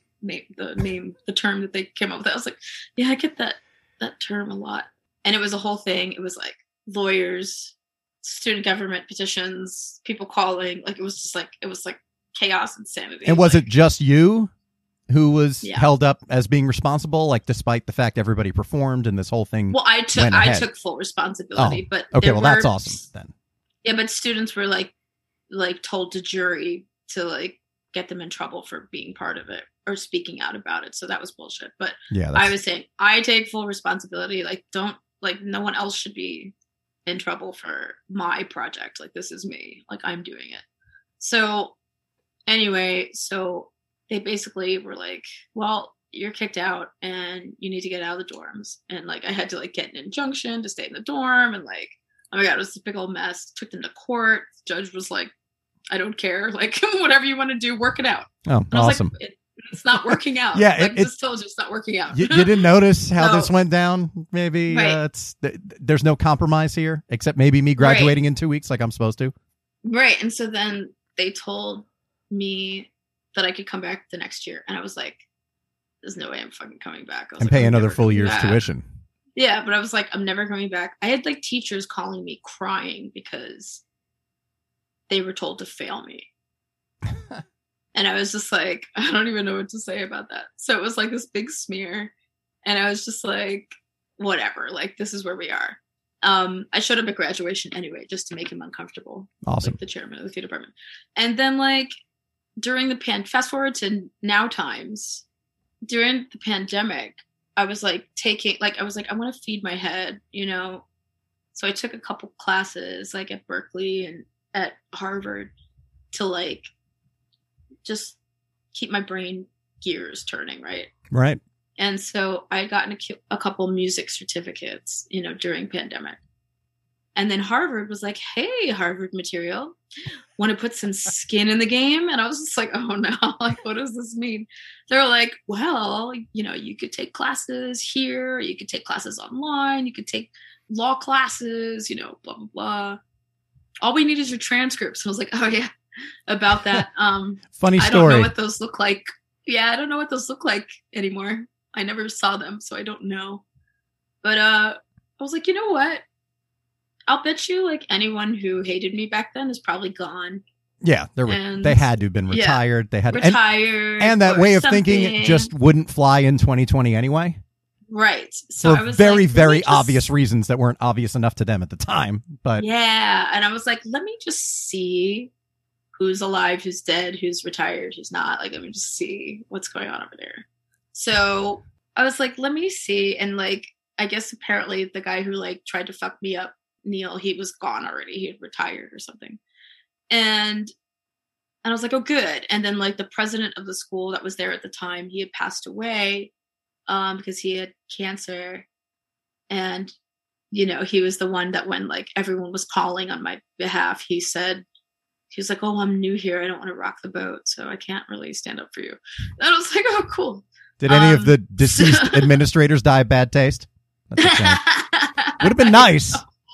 term that they came up with. I was like, yeah, I get that term a lot. And it was a whole thing. It was like lawyers, student government petitions, people calling. Like, it was like chaos, insanity. And was it just you who was held up as being responsible, like, despite the fact everybody performed and this whole thing? Well, I took full responsibility. But okay, well, that's awesome then. Yeah, but students were like told to jury to like get them in trouble for being part of it or speaking out about it. So that was bullshit. But yeah, I was saying, I take full responsibility. Like, no one else should be in trouble for my project. Like, this is me. Like, I'm doing it. So anyway, so they basically were like, well, you're kicked out and you need to get out of the dorms. And like, I had to like get an injunction to stay in the dorm. And like, oh my God, it was a big old mess. Took them to court. The judge was like, I don't care. Like, whatever you want to do, work it out. Oh, and I was awesome. like, it's not working out. Yeah, like, just told you it's not working out. You didn't notice how No. this went down? Maybe Right. There's no compromise here, except maybe me graduating in 2 weeks like I'm supposed to. Right. And so then they told me that I could come back the next year. And I was like, there's no way I'm fucking coming back. I was And like, pay I'm another never full coming year's back. tuition. Yeah, but I was like, I'm never coming back. I had like teachers calling me crying because they were told to fail me. And I was just like, I don't even know what to say about that. So it was like this big smear. And I was just like, whatever, like this is where we are. I showed up at graduation anyway, just to make him uncomfortable. Awesome. Like the chairman of the theater department. And then like during the fast forward to now times, during the pandemic, I was like I was like, I want to feed my head, you know? So I took a couple classes like at Berkeley and at Harvard to like just keep my brain gears turning, right? Right. And so I had gotten a couple music certificates, you know, during pandemic. And then Harvard was like, hey, Harvard material, want to put some skin in the game? And I was just like, oh no, like, what does this mean? They were like, well, you know, you could take classes here, you could take classes online, you could take law classes, you know, blah, blah, blah. All we need is your transcripts. And I was like, oh yeah, about that. Funny I story. don't know what those look like. Yeah, I don't know what those look like anymore. I never saw them, so I don't know. But I was like, you know what? I'll bet you like anyone who hated me back then is probably gone. Yeah, they had to have been retired. They had Retired. and that or way of something. thinking just wouldn't fly in 2020 anyway. Right. So For I was very, like, very let me just- obvious reasons that weren't obvious enough to them at the time. But Yeah. And I was like, let me just see who's alive, who's dead, who's retired, who's not. Like, let me just see what's going on over there. So I was like, let me see. And like, I guess apparently the guy who like tried to fuck me up, Neil, he was gone already. He had retired or something. And I was like, oh, good. And then like the president of the school that was there at the time, he had passed away because he had cancer. And, you know, he was the one that when like everyone was calling on my behalf, he was like, oh, I'm new here. I don't want to rock the boat. So I can't really stand up for you. And I was like, oh, cool. did any of the deceased administrators die of bad taste? That's a shame. Would have been nice.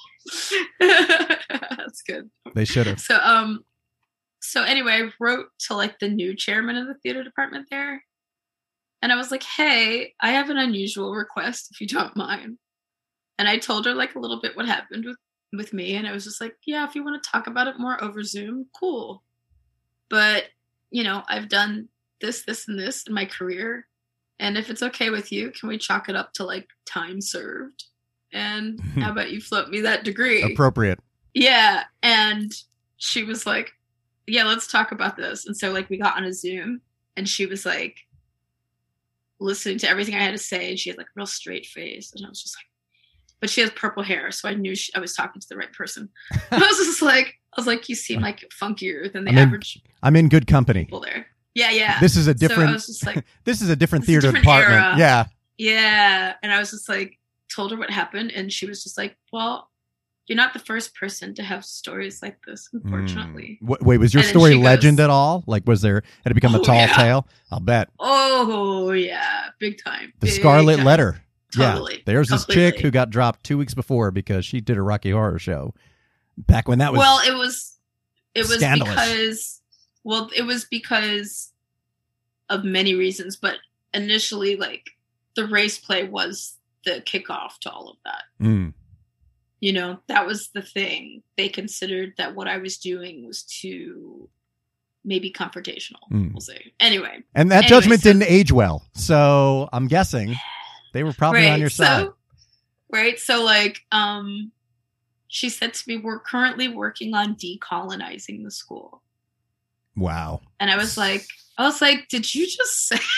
That's good. They should have. So anyway, I wrote to like the new chairman of the theater department there. And I was like, hey, I have an unusual request if you don't mind. And I told her like a little bit what happened with me. And I was just like, yeah, if you want to talk about it more over Zoom, cool. But, you know, I've done this, and this in my career. And if it's okay with you, can we chalk it up to like time served? And how about you float me that degree? Appropriate. Yeah. And she was like, yeah, let's talk about this. And so like we got on a Zoom and she was like listening to everything I had to say. And she had like a real straight face. And I was just like, but she has purple hair. So I knew I was talking to the right person. I was like, you seem like funkier than the average I'm in good company. people there. Yeah. Yeah. This is a So different, I was just like, this is a different It's a theater different department. era. Yeah. yeah. And I was just like, told her what happened. And she was just like, well, you're not the first person to have stories like this, unfortunately. Wait, was your And then story she goes- legend at all? Like, had it become a Oh, tall yeah. tale? I'll bet. Oh, yeah. Big time. The Big Scarlet time. Letter. Totally. Yeah. There's this chick Completely. who got dropped 2 weeks before because she did a Rocky Horror Show back when that was. Well, it was scandalous. because of many reasons, but initially, like, the race play was the kickoff to all of that. Mm. You know, that was the thing. They considered that what I was doing was too maybe confrontational, we'll say. Anyway. And that Anyway, judgment so- didn't age well. So I'm guessing they were probably on your side. Right. So like, she said to me, we're currently working on decolonizing the school. Wow. And I was like, did you just say?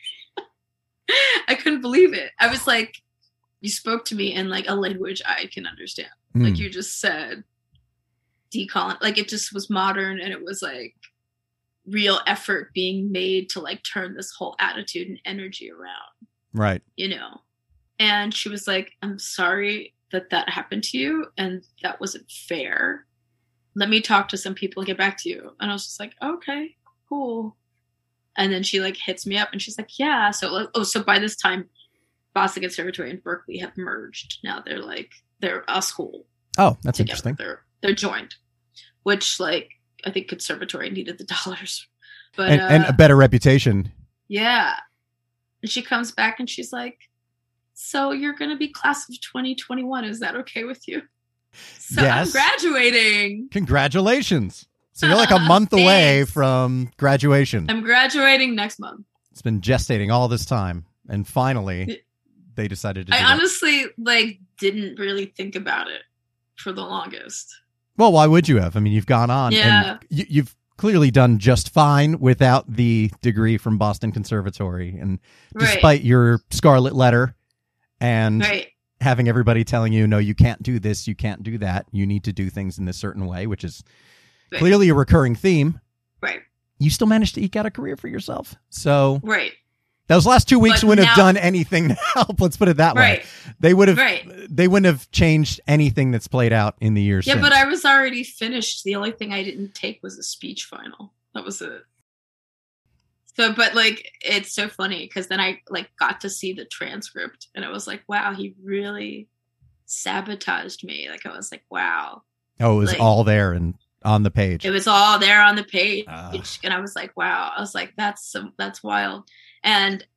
I couldn't believe it. I was like, you spoke to me in like a language I can understand. Like Mm. you just said decolon, like it just was modern and it was like real effort being made to like turn this whole attitude and energy around. Right. You know? And she was like, I'm sorry that happened to you and that wasn't fair. Let me talk to some people and get back to you. And I was just like, okay, cool. And then she like hits me up and she's like, yeah. So by this time, Boston Conservatory and Berklee have merged. Now they're a school. Oh, that's together. interesting. They're joined, which like I think Conservatory needed the dollars, but and a better reputation. Yeah. And she comes back and she's like, so you're going to be class of 2021. Is that okay with you? So yes. I'm graduating. Congratulations. So you're like a month away from graduation. I'm graduating next month. It's been gestating all this time. And finally, they decided to do I that. honestly like didn't really think about it for the longest. Well, why would you have? I mean, you've gone on. Yeah. And you've clearly done just fine without the degree from Boston Conservatory. And despite your scarlet letter and having everybody telling you, no, you can't do this, you can't do that, you need to do things in this certain way, which is clearly a recurring theme. Right. You still managed to eke out a career for yourself. So those last 2 weeks wouldn't have done anything to help. Let's put it that way. They wouldn't have changed anything that's played out in the years since. But I was already finished. The only thing I didn't take was a speech final. That was it. So, but like, it's so funny because then I like got to see the transcript and I was like, wow, he really sabotaged me. Like, I was like, wow. Oh, it was like, all there and on the page. It was all there on the page. And I was like, wow. I was like, that's wild. And,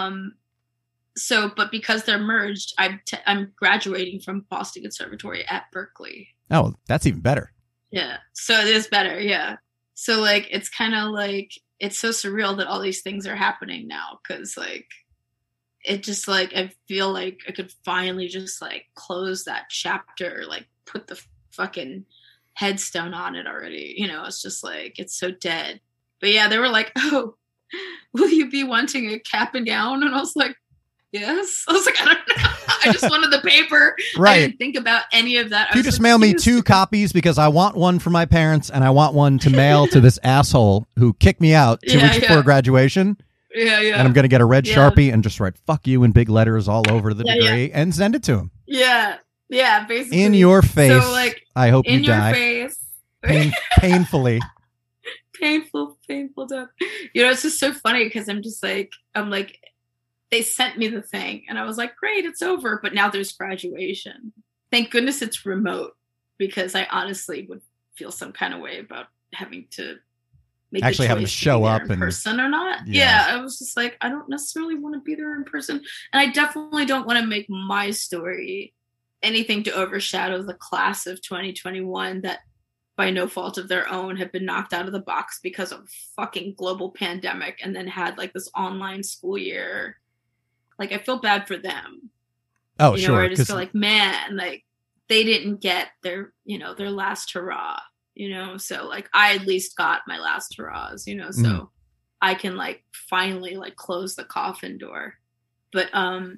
but because they're merged, I'm graduating from Boston Conservatory at Berklee. Oh, that's even better. Yeah. So it is better. Yeah. So like, it's kind of like, it's so surreal that all these things are happening now. Cause like, it just like, I feel like I could finally just like close that chapter, like put the fucking headstone on it already. You know, it's just like, it's so dead. But yeah, they were like, oh, will you be wanting a cap and gown? And I was like, yes. I was like, I don't know. I just wanted the paper. Right. I didn't think about any of that. You just mail me 2 copies because I want one for my parents and I want one to mail to this asshole who kicked me out 2 weeks before graduation. Yeah, yeah. And I'm going to get a red Sharpie and just write "fuck you" in big letters all over the degree and send it to him. Yeah. Yeah. Basically. In your face. So, like, I hope you die. In your face. Painfully. Painful death. You know, it's just so funny because I'm like, they sent me the thing and I was like, great, it's over. But now there's graduation. Thank goodness it's remote because I honestly would feel some kind of way about having to make actually having to show up in person or not. Yeah. I was just like, I don't necessarily want to be there in person. And I definitely don't want to make my story anything to overshadow the class of 2021 that by no fault of their own have been knocked out of the box because of fucking global pandemic and then had like this online school year. Like, I feel bad for them. Oh, you know, sure. I just feel like, man, like they didn't get their, you know, their last hurrah, you know? So like, I at least got my last hurrahs, you know, so I can like finally like close the coffin door. But,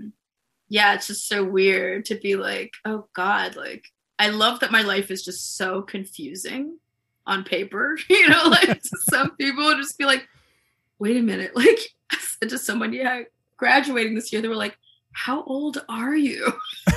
yeah, it's just so weird to be like, oh God, like, I love that my life is just so confusing on paper, you know, like some people would just be like, wait a minute. Like I said to someone, yeah, graduating this year, they were like, how old are you?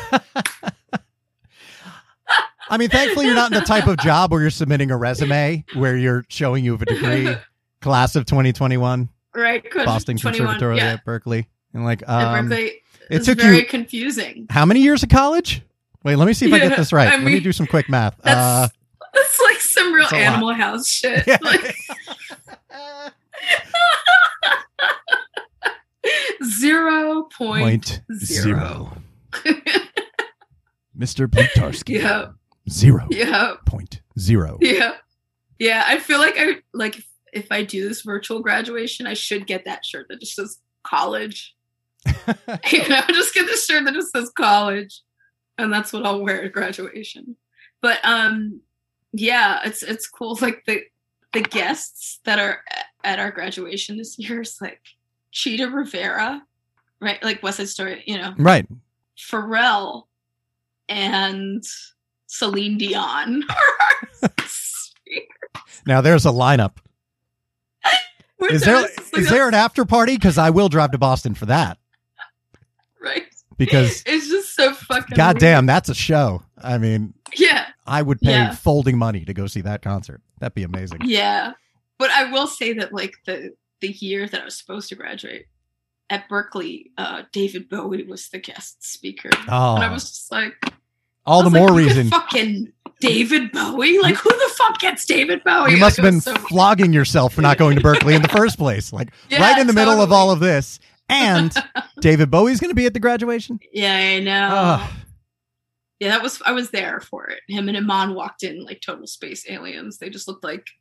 I mean, thankfully you're not in the type of job where you're submitting a resume where you're showing you have a degree, class of 2021, right? Boston Conservatory at Berklee. And like, Berklee, it took very you confusing. How many years of college? Wait, let me see if I get this right. Let me do some quick math. That's like some real Animal House shit. Yeah. Like, 0.0. Mr. Plutarski. Yeah. 0.0. Yeah. Yeah. I feel like if I do this virtual graduation, I should get that shirt that just says college. You know, just get this shirt that just says college. And that's what I'll wear at graduation. But yeah, it's cool. Like the guests that are at our graduation this year is like Cheetah Rivera, right? Like West Side Story, you know. Right. Pharrell and Celine Dion. Now there's a lineup. Is there an after party? Because I will drive to Boston for that. Right. Because it's just so fucking goddamn, that's a show. I mean, yeah, I would pay folding money to go see that concert. That'd be amazing. Yeah. But I will say that like the year that I was supposed to graduate at Berkeley, David Bowie was the guest speaker. Oh. And I was just like, all the more reason. Fucking David Bowie? Like, who the fuck gets David Bowie? You must have been flogging yourself for not going to Berkeley in the first place. Like, right in the middle of all of this. And David Bowie's going to be at the graduation? Yeah, I know. Yeah, I was there for it. Him and Iman walked in like total space aliens. They just looked like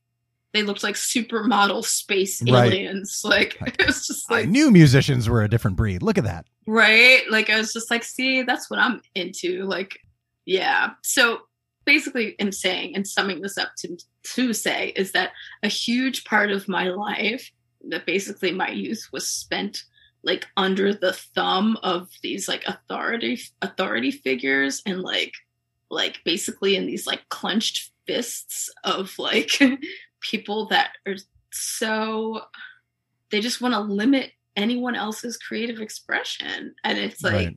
supermodel space aliens. Like, it was just like, I knew musicians were a different breed. Look at that. Right? Like, I was just like, see, that's what I'm into. Like, yeah. So basically, in saying and summing this up to say is that a huge part of my life, that basically my youth was spent like under the thumb of these like authority figures, and like basically in these like clenched fists of like people that are so, they just want to limit anyone else's creative expression. And it's like,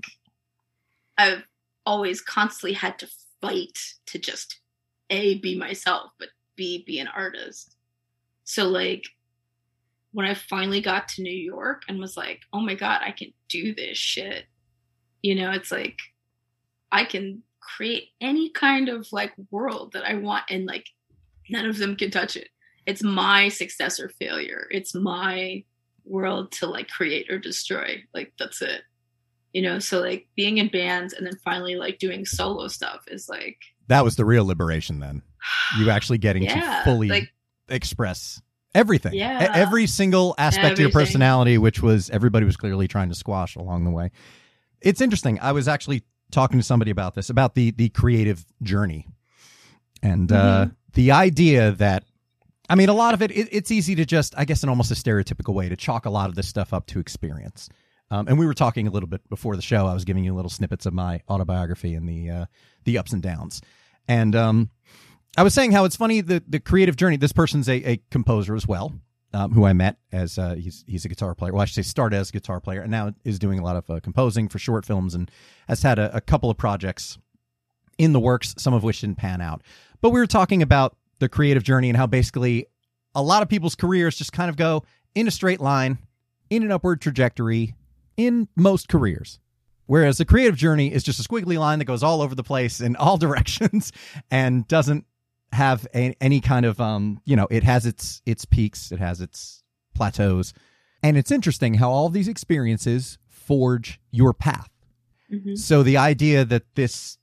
I've always constantly had to fight to just be myself, but be an artist. So like, when I finally got to New York and was like, oh my God, I can do this shit. You know, it's like, I can create any kind of like world that I want, and like, none of them can touch it. It's my success or failure. It's my world to like create or destroy. Like, that's it. You know, so like being in bands and then finally like doing solo stuff is like, that was the real liberation then. You actually getting to fully like, express everything. Yeah. Every single aspect of your personality, which was everybody was clearly trying to squash along the way. It's interesting. I was actually talking to somebody about this, about the creative journey. And the idea that, I mean, a lot of it's easy to just, I guess in almost a stereotypical way, to chalk a lot of this stuff up to experience. And we were talking a little bit before the show. I was giving you little snippets of my autobiography and the ups and downs. And I was saying how it's funny, the creative journey. This person's a composer as well, who I met as he's a guitar player. Well, I should say started as a guitar player and now is doing a lot of composing for short films, and has had a couple of projects in the works, some of which didn't pan out. But we were talking about the creative journey and how basically a lot of people's careers just kind of go in a straight line, in an upward trajectory, in most careers. Whereas the creative journey is just a squiggly line that goes all over the place in all directions and doesn't have any kind of, it has its peaks, it has its plateaus. And it's interesting how all these experiences forge your path. Mm-hmm. So the idea that these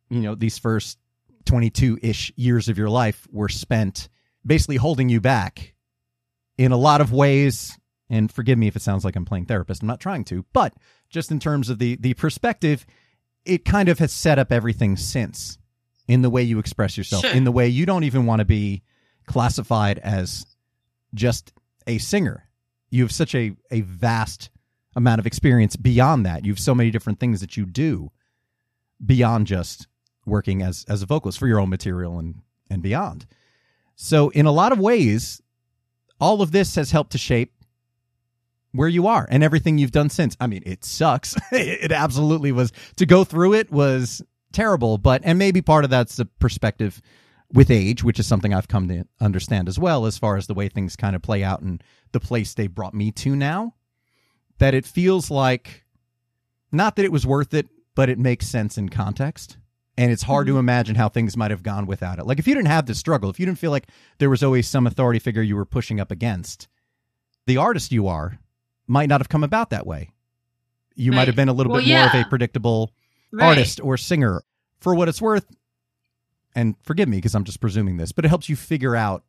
first 22-ish years of your life were spent basically holding you back in a lot of ways. And forgive me if it sounds like I'm playing therapist. I'm not trying to, but just in terms of the perspective, it kind of has set up everything since, in the way you express yourself, in the way you don't even want to be classified as just a singer. You have such a vast amount of experience beyond that. You have so many different things that you do beyond just working as a vocalist for your own material and beyond. So in a lot of ways, all of this has helped to shape where you are and everything you've done since. I mean, it sucks. It absolutely was. To go through it was terrible, and maybe part of that's the perspective with age, which is something I've come to understand as well, as far as the way things kind of play out and the place they brought me to now, that it feels like, not that it was worth it, but it makes sense in context. And it's hard to imagine how things might have gone without it. Like, if you didn't have this struggle, if you didn't feel like there was always some authority figure you were pushing up against, the artist you are might not have come about that way. You might have been a little bit more of a predictable artist or singer. For what it's worth, and forgive me because I'm just presuming this, but it helps you figure out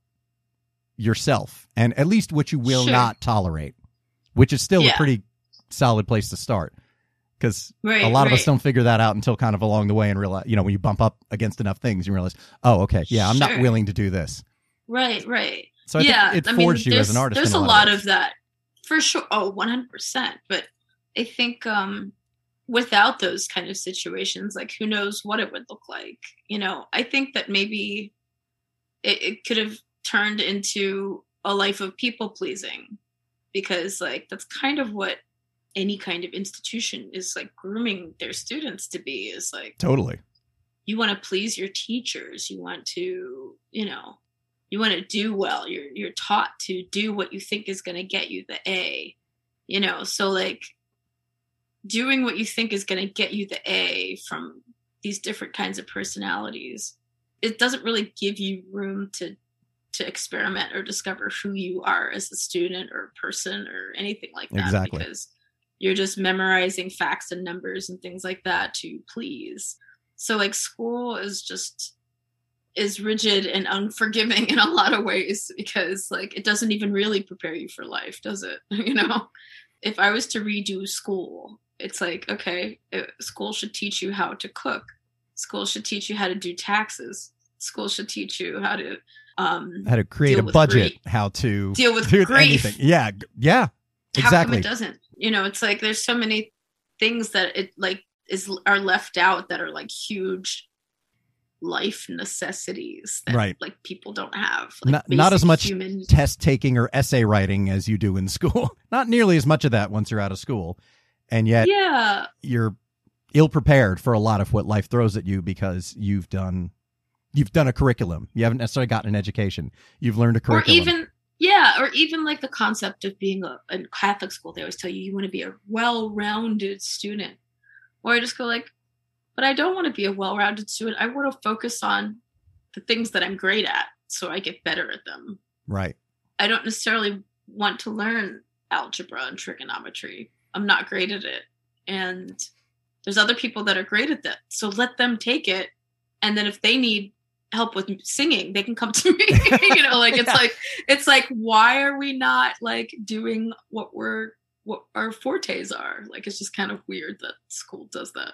yourself and at least what you will not tolerate, which is still a pretty solid place to start. Because a lot of us don't figure that out until kind of along the way and realize, when you bump up against enough things, you realize, oh, okay, I'm not willing to do this. Right. So I think it forged you as an artist. There's a lot of that. For sure. Oh, 100%. But I think without those kind of situations, like, who knows what it would look like? I think that maybe it could have turned into a life of people pleasing, because like that's kind of what any kind of institution is like grooming their students to be, is like Totally. you want to please your teachers, you want to, you want to do well, you're taught to do what you think is going to get you the A, so like doing what you think is going to get you the A from these different kinds of personalities, it doesn't really give you room to experiment or discover who you are as a student or person or anything like that. Exactly. Because you're just memorizing facts and numbers and things like that to please. So like school is rigid and unforgiving in a lot of ways, because like it doesn't even really prepare you for life, does it? If I was to redo school, it's like, okay, school should teach you how to cook. School should teach you how to do taxes. School should teach you how to create a budget, how to deal with grief. Anything. Yeah, exactly. How come it doesn't? It's like there's so many things that it like are left out that are like huge life necessities that right. like people don't have. Like not as much test taking or essay writing as you do in school. Not nearly as much of that once you're out of school, and yet you're ill prepared for a lot of what life throws at you because you've done a curriculum. You haven't necessarily gotten an education. You've learned a curriculum. Or even like the concept of being in Catholic school, they always tell you want to be a well-rounded student. Or I just go like, but I don't want to be a well-rounded student. I want to focus on the things that I'm great at so I get better at them. Right. I don't necessarily want to learn algebra and trigonometry. I'm not great at it. And there's other people that are great at that. So let them take it. And then if they need help with singing, they can come to me. It's like, why are we not like doing what our fortes are? Like, it's just kind of weird that school does that.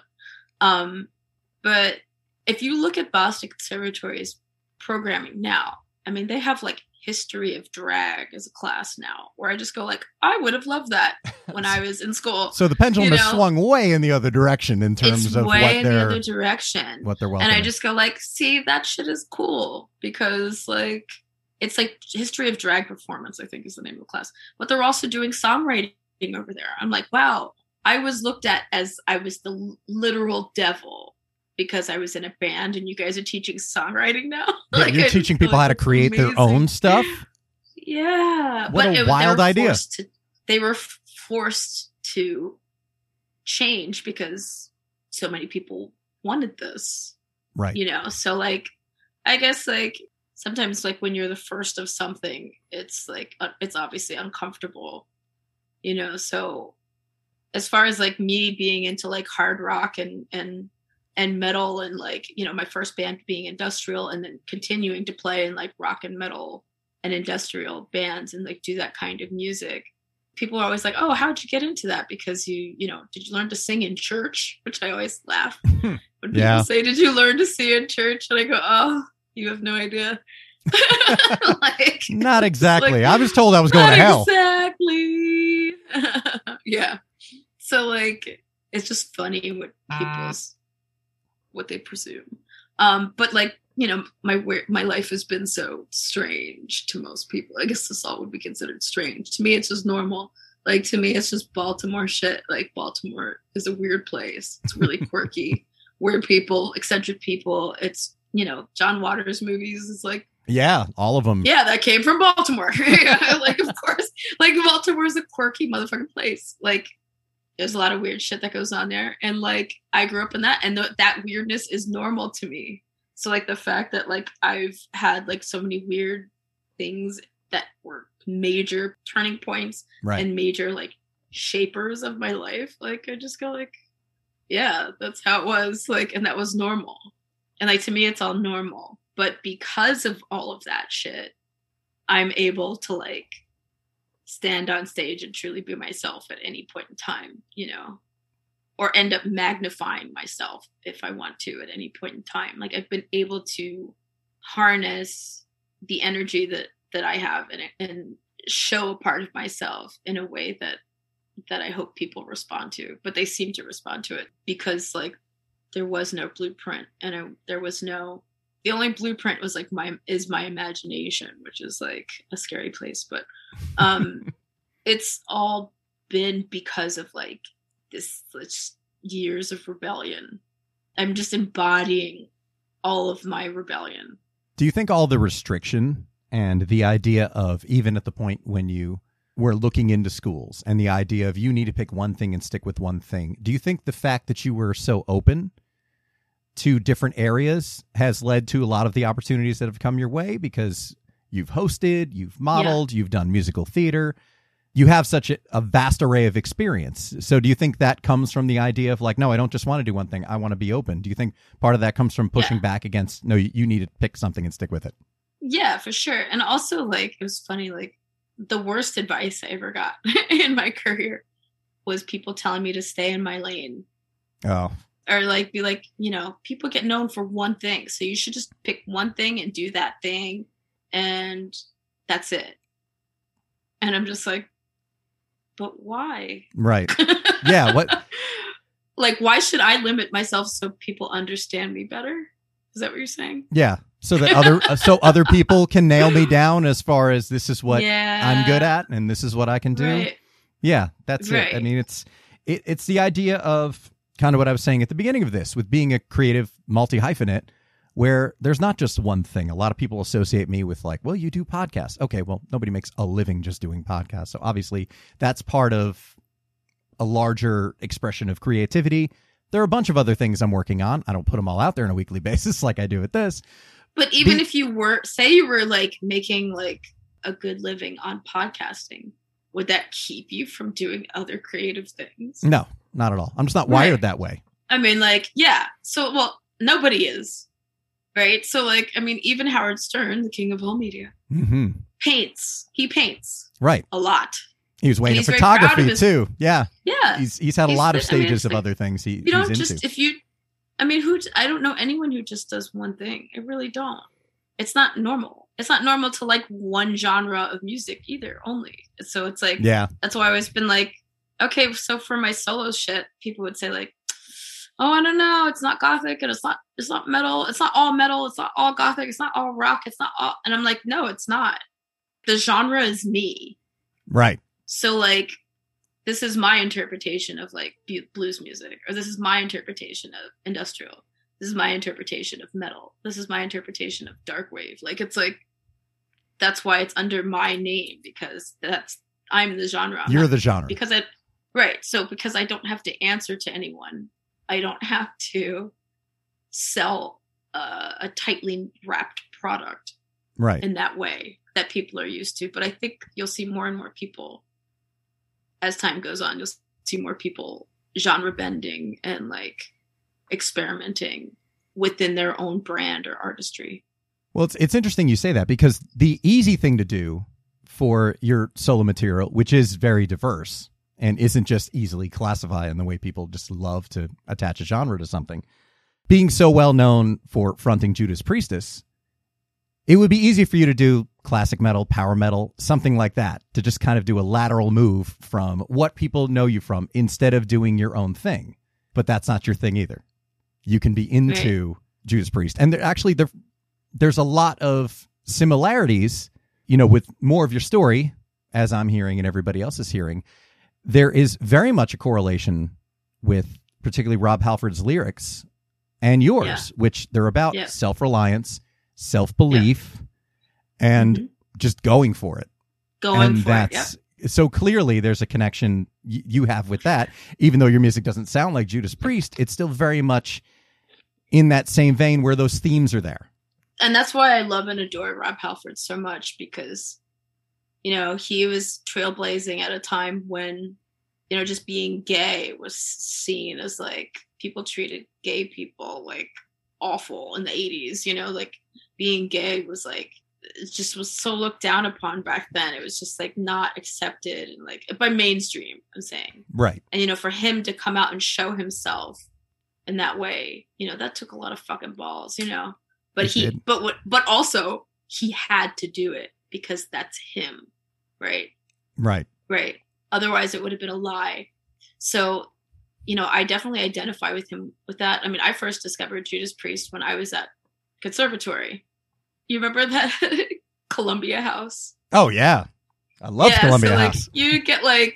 But if you look at Boston Conservatory's programming now, I mean, they have like history of drag as a class now, where I just go like, I would have loved that when I was in school. So the pendulum has swung way in the other direction in terms of what they're welcoming. And I just go like, see, that shit is cool, because like, it's like history of drag performance, I think is the name of the class. But they're also doing songwriting over there. I'm like, wow, I was looked at as I was the literal devil because I was in a band, and you guys are teaching songwriting now. Yeah, like, you're teaching people how to create their own stuff. Yeah. What a wild idea. They were forced to change because so many people wanted this. Right. So like, I guess like sometimes like when you're the first of something, it's like, it's obviously uncomfortable, so as far as like me being into like hard rock and metal, and like, my first band being industrial, and then continuing to play in like rock and metal and industrial bands and like do that kind of music. People are always like, oh, how'd you get into that? Because did you learn to sing in church? Which I always laugh when people say, did you learn to sing in church? And I go, oh, you have no idea. Like, not exactly. I was told I was going to hell. Exactly. Yeah. So like, it's just funny what they presume. But like, my life has been so strange to most people. I guess this all would be considered strange. To me, it's just normal. Like, to me, it's just Baltimore shit. Like, Baltimore is a weird place. It's really quirky, weird people, eccentric people. It's, John Waters movies is like, yeah, all of them. Yeah, that came from Baltimore. Like, of course, like Baltimore is a quirky motherfucking place. Like, there's a lot of weird shit that goes on there. And like, I grew up in that, and that weirdness is normal to me. So like the fact that like I've had like so many weird things that were major turning points, right, and major like shapers of my life. Like, I just go like, yeah, that's how it was. Like, and that was normal. And like, to me, it's all normal. But because of all of that shit, I'm able to like stand on stage and truly be myself at any point in time, or end up magnifying myself if I want to at any point in time. Like, I've been able to harness the energy that I have and show a part of myself in a way that I hope people respond to. But they seem to respond to it because like there was no blueprint, and the only blueprint was like my imagination, which is like a scary place. But it's all been because of like this years of rebellion. I'm just embodying all of my rebellion. Do you think all the restriction and the idea of, even at the point when you were looking into schools, and the idea of you need to pick one thing and stick with one thing, do you think the fact that you were so open to different areas has led to a lot of the opportunities that have come your way? Because you've hosted, you've modeled, you've done musical theater, you have such a vast array of experience. So do you think that comes from the idea of like, no, I don't just want to do one thing, I want to be open? Do you think part of that comes from pushing back against, no, you need to pick something and stick with it? Yeah, for sure. And also, like, it was funny, like, the worst advice I ever got in my career was people telling me to stay in my lane. Oh. Or like, be like, you know, people get known for one thing, so you should just pick one thing and do that thing, and that's it. And I'm just like, but why? Right. Yeah. What? Like, why should I limit myself so people understand me better? Is that what you're saying? Yeah. So that other people can nail me down as far as this is what I'm good at and this is what I can do. Right. Yeah, that's it. I mean, it's the idea of kind of what I was saying at the beginning of this with being a creative multi-hyphenate, where there's not just one thing. A lot of people associate me with like, well, you do podcasts. Okay, well, nobody makes a living just doing podcasts. So obviously that's part of a larger expression of creativity. There are a bunch of other things I'm working on. I don't put them all out there on a weekly basis like I do with this. But even if you were, say you were like making like a good living on podcasting, would that keep you from doing other creative things? No, not at all. I'm just not wired that way. I mean, like, yeah. So, well, nobody is, right? So, like, I mean, even Howard Stern, the king of all media, paints. He paints. Right. A lot. He was way into photography too. Yeah. Yeah. He's had a lot of stages of other things he's into. I don't know anyone who just does one thing. I really don't. It's not normal. It's not normal to like one genre of music either, only. So it's like, that's why I've always been like, okay, so for my solo shit, people would say like, oh, I don't know, it's not gothic and it's not metal. It's not all metal. It's not all gothic. It's not all rock. It's not all, and I'm like, no, it's not. The genre is me. Right. So like, this is my interpretation of like blues music, or this is my interpretation of industrial. This is my interpretation of metal. This is my interpretation of dark wave. Like, it's like, that's why it's under my name, because I'm the genre. You're the genre. So because I don't have to answer to anyone, I don't have to sell a tightly wrapped product in that way that people are used to. But I think you'll see more and more people as time goes on. You'll see more people genre bending and like experimenting within their own brand or artistry. Well, it's interesting you say that, because the easy thing to do for your solo material, which is very diverse and isn't just easily classified in the way people just love to attach a genre to something, being so well known for fronting Judas Priestess, it would be easy for you to do classic metal, power metal, something like that, to just kind of do a lateral move from what people know you from instead of doing your own thing. But that's not your thing either. You can be into Judas Priest. And there's a lot of similarities, with more of your story, as I'm hearing and everybody else is hearing. There is very much a correlation with particularly Rob Halford's lyrics and yours, which they're about self-reliance, self-belief, and just going for it. So clearly there's a connection you have with that. Even though your music doesn't sound like Judas Priest, it's still very much in that same vein where those themes are there. And that's why I love and adore Rob Halford so much, because, he was trailblazing at a time when, just being gay was seen as like, people treated gay people like awful in the 80s, like being gay was like, it just was so looked down upon back then. It was just like not accepted, and like by mainstream, I'm saying. Right. And, for him to come out and show himself in that way, that took a lot of fucking balls, but but also he had to do it because that's him. Right. Otherwise it would have been a lie. So, I definitely identify with him with that. I mean, I first discovered Judas Priest when I was at conservatory. You remember that Columbia House? Oh, yeah. I love Columbia so, like, House. you get like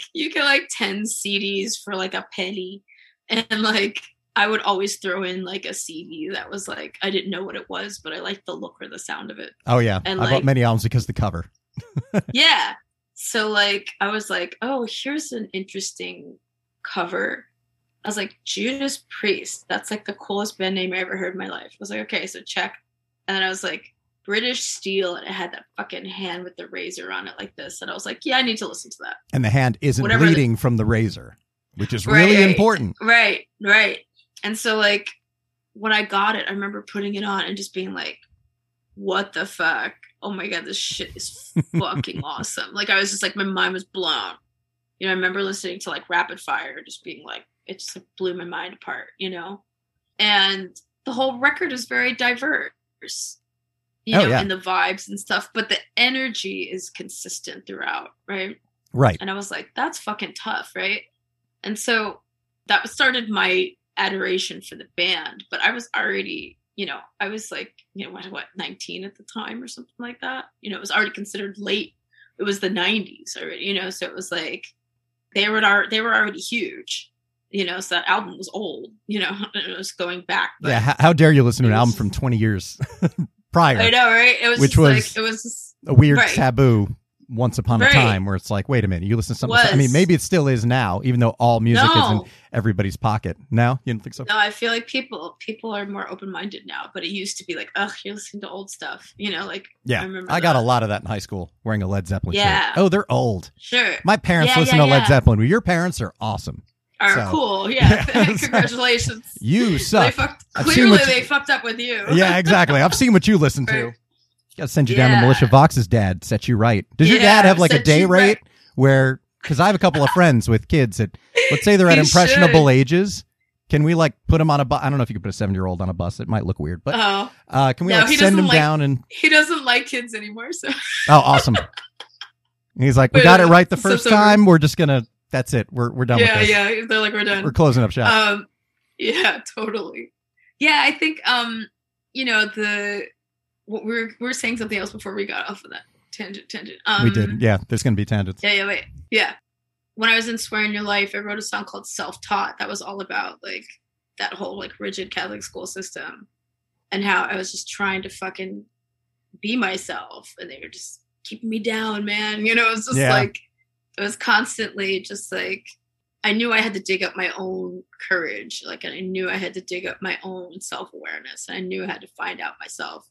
10 CDs for like a penny, and like I would always throw in like a CD that was like, I didn't know what it was, but I liked the look or the sound of it. Oh yeah, And I bought many albums because of the cover. Yeah. So like I was like, oh, here's an interesting cover. I was like, Judas Priest. That's like the coolest band name I ever heard in my life. I was like, okay, so check. And then I was like, British Steel, and it had that fucking hand with the razor on it like this. And I was like, yeah, I need to listen to that. And the hand isn't Whatever bleeding from the razor, which is really important. Right. And so like when I got it, I remember putting it on and just being like, what the fuck? Oh my God, this shit is fucking awesome. Like I was just like, my mind was blown. You know, I remember listening to like Rapid Fire, just being like, it just like, blew my mind apart, you know? And the whole record is very diverse, you know, in the vibes and stuff, but the energy is consistent throughout, right? Right. And I was like, that's fucking tough, right? And so that started my adoration for the band, but I was already, you know, I was like, you know, what, 19 at the time or something like that. You know, it was already considered late. It was the 90s already, you know, so it was like they were already huge. You know, so that album was old, you know, and it was going back. Yeah, how dare you listen to an album from 20 years prior? I know, right? It was which just was like, it was just, a weird taboo once upon a time where it's like, wait a minute, you listen to something. I mean, maybe it still is now, even though all music is in everybody's pocket. No, you don't think so? No, I feel like people are more open-minded now, but it used to be like, ugh, you're listening to old stuff, you know, like, yeah, I got a lot of that in high school, wearing a Led Zeppelin shirt. Oh, they're old. Sure. My parents listen to Led Zeppelin. Well, your parents are awesome. Cool. Yeah. Congratulations. You suck. They fucked up with you. Yeah, exactly. I've seen what you listen to. Got to send you down to Militia Vox's dad. Set you right. Does your dad have like a day rate where, because I have a couple of friends with kids that, let's say they're at impressionable ages. Can we like put them on a bus? I don't know if you could put a 7-year-old on a bus. It might look weird, but can we like send them down and. He doesn't like kids anymore. So. Oh, awesome. He's like, we got it right the first time. We're just going to. That's it. We're done with this. Yeah. They're like, we're done. We're closing up shop. Yeah, totally. Yeah, I think, you know, we were saying something else before we got off of that tangent. We did. Yeah, there's going to be tangents. Yeah. When I was in Swear in Your Life, I wrote a song called Self-Taught. That was all about like that whole like rigid Catholic school system and how I was just trying to fucking be myself and they were just keeping me down, man. You know, it was just like, it was constantly just like, I knew I had to dig up my own courage. Like, and I knew I had to dig up my own self-awareness. And I knew I had to find out myself,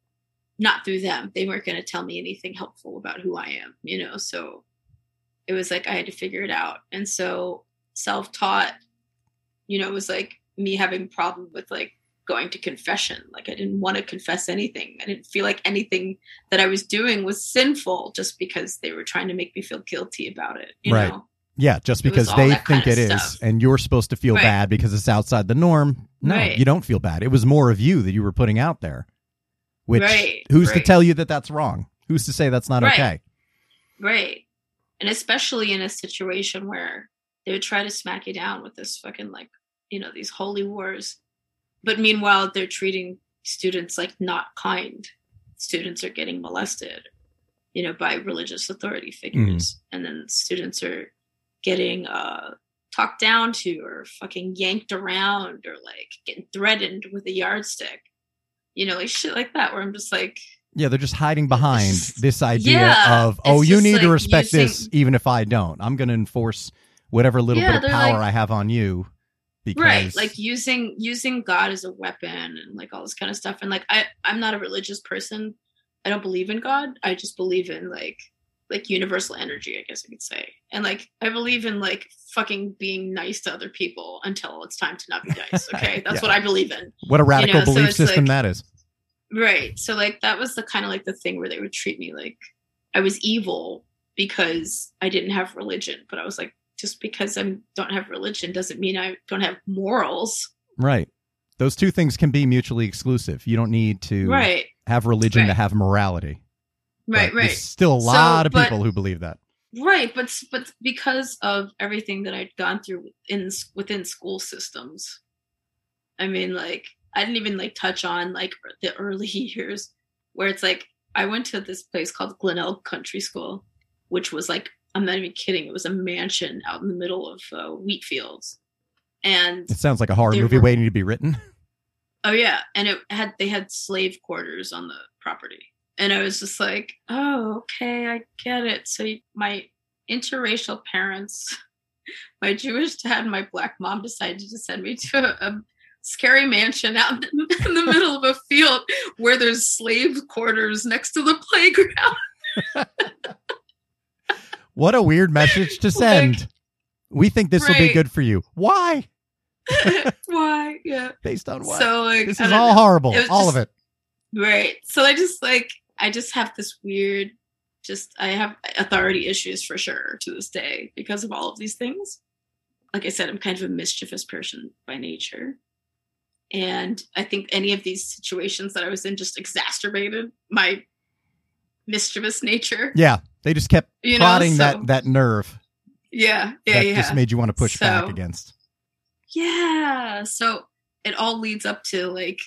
not through them. They weren't going to tell me anything helpful about who I am, you know? So it was like, I had to figure it out. And so self-taught, you know, it was like me having a problem with like going to confession. Like I didn't want to confess anything. I didn't feel like anything that I was doing was sinful just because they were trying to make me feel guilty about it, you know? Yeah, just because they think it is, and you're supposed to feel bad because it's outside the norm. No, you don't feel bad. It was more of you that you were putting out there. Which, who's to tell you that that's wrong? Who's to say that's not okay? Right. And especially in a situation where they would try to smack you down with this fucking like, you know, these holy wars. But meanwhile, they're treating students like not kind. Students are getting molested, you know, by religious authority figures. And then students are getting talked down to or fucking yanked around or like getting threatened with a yardstick, you know, like shit like that, where I'm just like, yeah, they're just hiding behind this idea of, oh, you need to respect this even if I don't. I'm going to enforce whatever little bit of power I have on you. Because... like using God as a weapon and like all this kind of stuff. And like I'm not a religious person. I don't believe in God. I just believe in like universal energy, I guess I could say. And like, I believe in like fucking being nice to other people until it's time to not be nice. Okay. That's what I believe in. What a radical belief system that is. Right. So like, that was the kind of like the thing where they would treat me like I was evil because I didn't have religion. But I was like, just because I don't have religion doesn't mean I don't have morals. Right. Those two things can be mutually exclusive. You don't need to have religion to have morality. Right. There's still a lot of people who believe that. Right, but because of everything that I'd gone through within school systems, I mean, like I didn't even like touch on like the early years where it's like I went to this place called Glenelg Country School, which was like, I'm not even kidding, it was a mansion out in the middle of wheat fields. And it sounds like a horror movie waiting to be written. Oh yeah, and they had slave quarters on the property, and I was just like, oh, okay, I get it. So my interracial parents, my Jewish dad and my black mom, decided to send me to a scary mansion out in the middle of a field where there's slave quarters next to the playground. What a weird message to send. Like, we think this will be good for you. Why? Why? Yeah. Based on what? So like, this is all horrible. All of it. Right. So I just have this weird, I have authority issues for sure to this day because of all of these things. Like I said, I'm kind of a mischievous person by nature. And I think any of these situations that I was in just exacerbated my mischievous nature. Yeah. They just kept prodding that nerve. Yeah. That just made you want to push back against. Yeah. So it all leads up to like,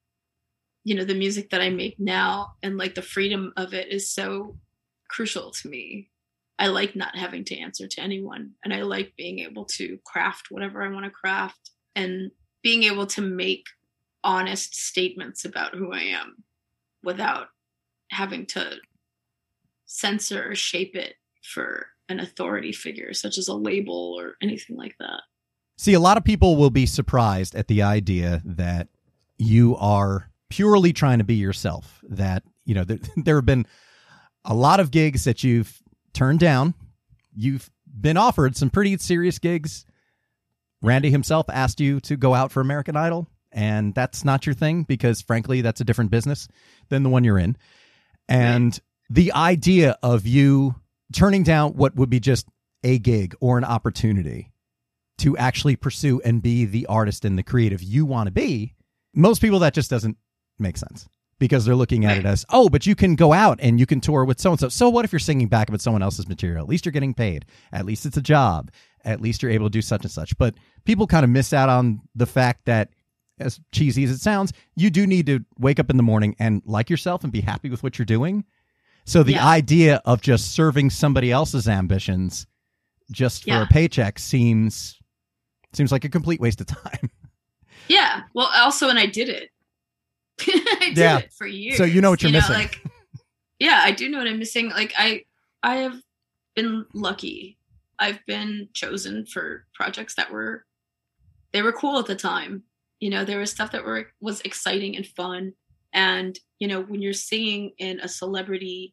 the music that I make now, and like the freedom of it is so crucial to me. I like not having to answer to anyone, and I like being able to craft whatever I want to craft and being able to make honest statements about who I am without having to censor or shape it for an authority figure such as a label or anything like that. See, a lot of people will be surprised at the idea that you are purely trying to be yourself, that, there have been a lot of gigs that you've turned down. You've been offered some pretty serious gigs. Randy himself asked you to go out for American Idol, and that's not your thing because, frankly, that's a different business than the one you're in. And the idea of you turning down what would be just a gig or an opportunity to actually pursue and be the artist and the creative you want to be, most people, that just doesn't make sense because they're looking at it as, oh, but you can go out and you can tour with so-and-so. So what if you're singing back with someone else's material? At least you're getting paid. At least it's a job. At least you're able to do such and such. But people kind of miss out on the fact that, as cheesy as it sounds, you do need to wake up in the morning and like yourself and be happy with what you're doing. So the idea of just serving somebody else's ambitions just for a paycheck seems like a complete waste of time. Yeah. Well, also, and I did it. I did it for years. So you know what you're missing. I do know what I'm missing. Like I have been lucky. I've been chosen for projects that were cool at the time. There was stuff that was exciting and fun. And, when you're singing in a celebrities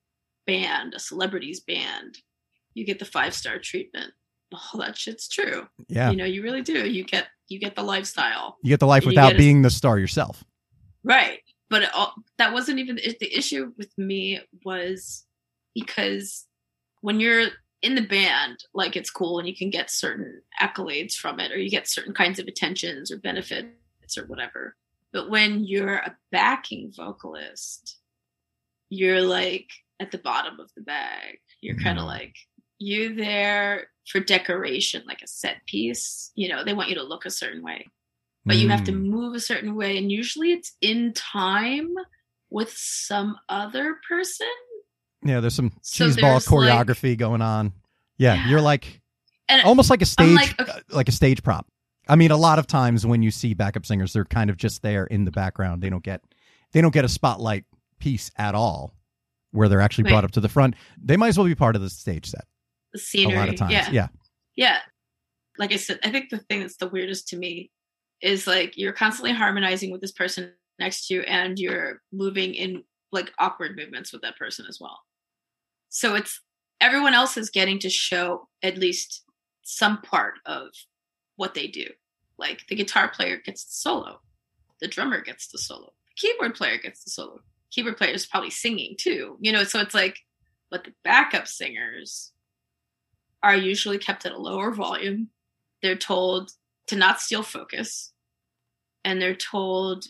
band, you get the 5-star treatment. Oh, that shit's true. Yeah. You really do. You get the lifestyle. You get the life without being the star yourself. Right. But that wasn't even the issue with me, was because when you're in the band, like, it's cool and you can get certain accolades from it, or you get certain kinds of attentions or benefits or whatever. But when you're a backing vocalist, you're like at the bottom of the bag. You're kind of like, you're there for decoration, like a set piece. They want you to look a certain way, but you have to move a certain way. And usually it's in time with some other person. Yeah, there's some cheeseball choreography going on. Yeah, you're like almost like a stage, like a stage prop. I mean, a lot of times when you see backup singers, they're kind of just there in the background. They don't get a spotlight piece at all, where they're actually brought up to the front. They might as well be part of the stage set. The scenery. A lot of times, yeah. Like I said, I think the thing that's the weirdest to me is like you're constantly harmonizing with this person next to you, and you're moving in like awkward movements with that person as well. So it's everyone else is getting to show at least some part of what they do. Like the guitar player gets the solo, the drummer gets the solo, the keyboard player gets the solo. Keyboard player is probably singing too, so it's like, but the backup singers are usually kept at a lower volume. They're told to not steal focus, and they're told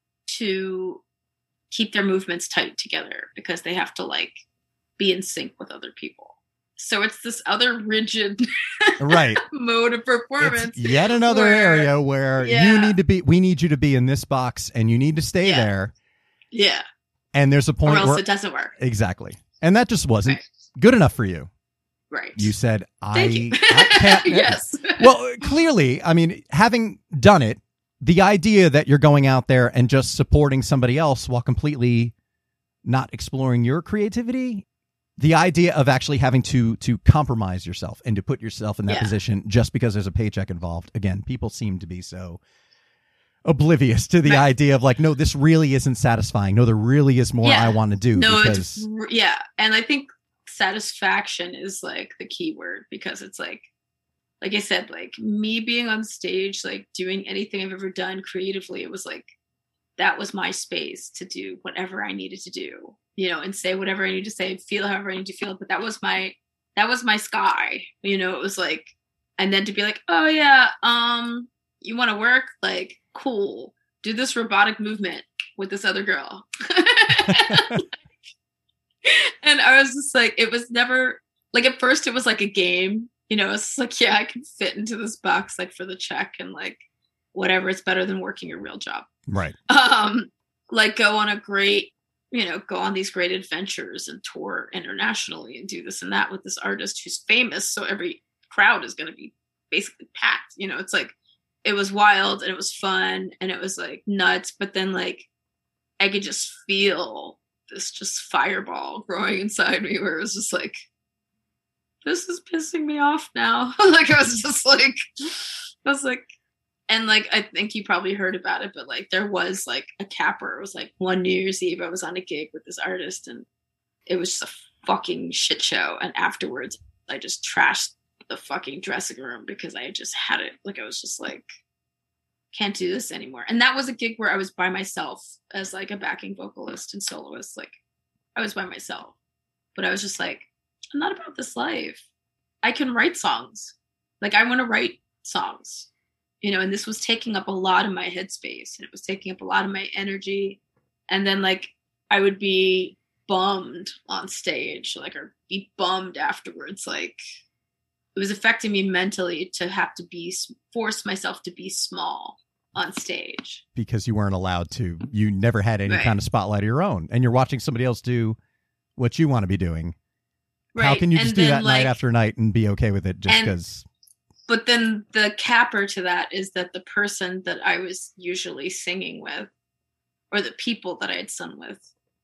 to keep their movements tight together because they have to like be in sync with other people. So it's this other rigid mode of performance. It's yet another area where we need you to be in this box and you need to stay there. Yeah. And there's a point or else where it doesn't work. Exactly. And that just wasn't good enough for you. Right. You said, Thank you. I can't. Yes. Well, clearly, I mean, having done it, the idea that you're going out there and just supporting somebody else while completely not exploring your creativity, the idea of actually having to compromise yourself and to put yourself in that position just because there's a paycheck involved. Again, people seem to be so oblivious to the idea of like, no, this really isn't satisfying. No, there really is more I want to do. No, because... And I think satisfaction is like the key word, because it's like I said, like me being on stage, like doing anything I've ever done creatively, it was like, that was my space to do whatever I needed to do, you know, and say whatever I need to say, feel however I need to feel. But that was my sky, you know. It was like, and then to be like, oh yeah, you want to work? Like, cool. Do this robotic movement with this other girl. And I was just like, it was never like, at first it was like a game, you know. It's like, yeah, I can fit into this box, like for the check and like whatever. It's better than working a real job. Right. Like go on go on these great adventures and tour internationally and do this and that with this artist who's famous. So every crowd is going to be basically packed. You know, it's like, it was wild and it was fun and it was like nuts. But then like, I could just feel this just fireball growing inside me where it was just like, this is pissing me off now. Like I was like, and like, I think you probably heard about it, but like there was like a capper. It was like one New Year's Eve, I was on a gig with this artist and it was just a fucking shit show. And afterwards I just trashed the fucking dressing room because I just had it. Like, I was just like, can't do this anymore. And that was a gig where I was by myself as like a backing vocalist and soloist. Like I was by myself, but I was just like, I'm not about this life. I can write songs. Like I want to write songs, you know, and this was taking up a lot of my headspace and it was taking up a lot of my energy. And then like, I would be bummed on stage, like, or be bummed afterwards. Like it was affecting me mentally to have to force myself to be small on stage. Because you weren't allowed to. You never had any kind of spotlight of your own. And you're watching somebody else do what you want to be doing. Right. How can you just do that night after night and be okay with it just because? But then the capper to that is that the person that I was usually singing with, or the people that I had sung with,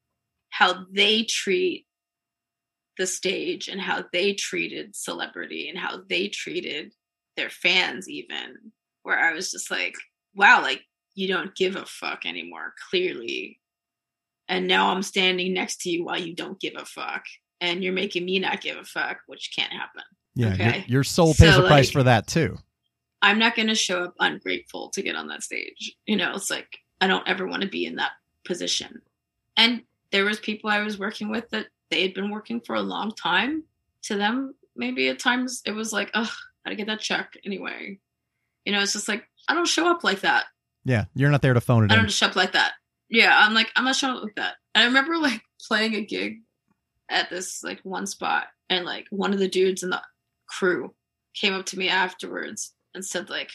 how they treat the stage and how they treated celebrity and how they treated their fans even, where I was just like, wow, like you don't give a fuck anymore, clearly. And now I'm standing next to you while you don't give a fuck. And you're making me not give a fuck, which can't happen. Yeah, okay? your soul pays a price for that too. I'm not going to show up ungrateful to get on that stage. You know, it's like, I don't ever want to be in that position. And there was people I was working with that they had been working for a long time. To them, maybe at times it was like, oh, I gotta get that check anyway. You know, it's just like, I don't show up like that. Yeah, you're not there to phone it in. I don't show up like that. Yeah, I'm not showing up like that. And I remember like playing a gig at this like one spot, and like one of the dudes in the crew came up to me afterwards and said like,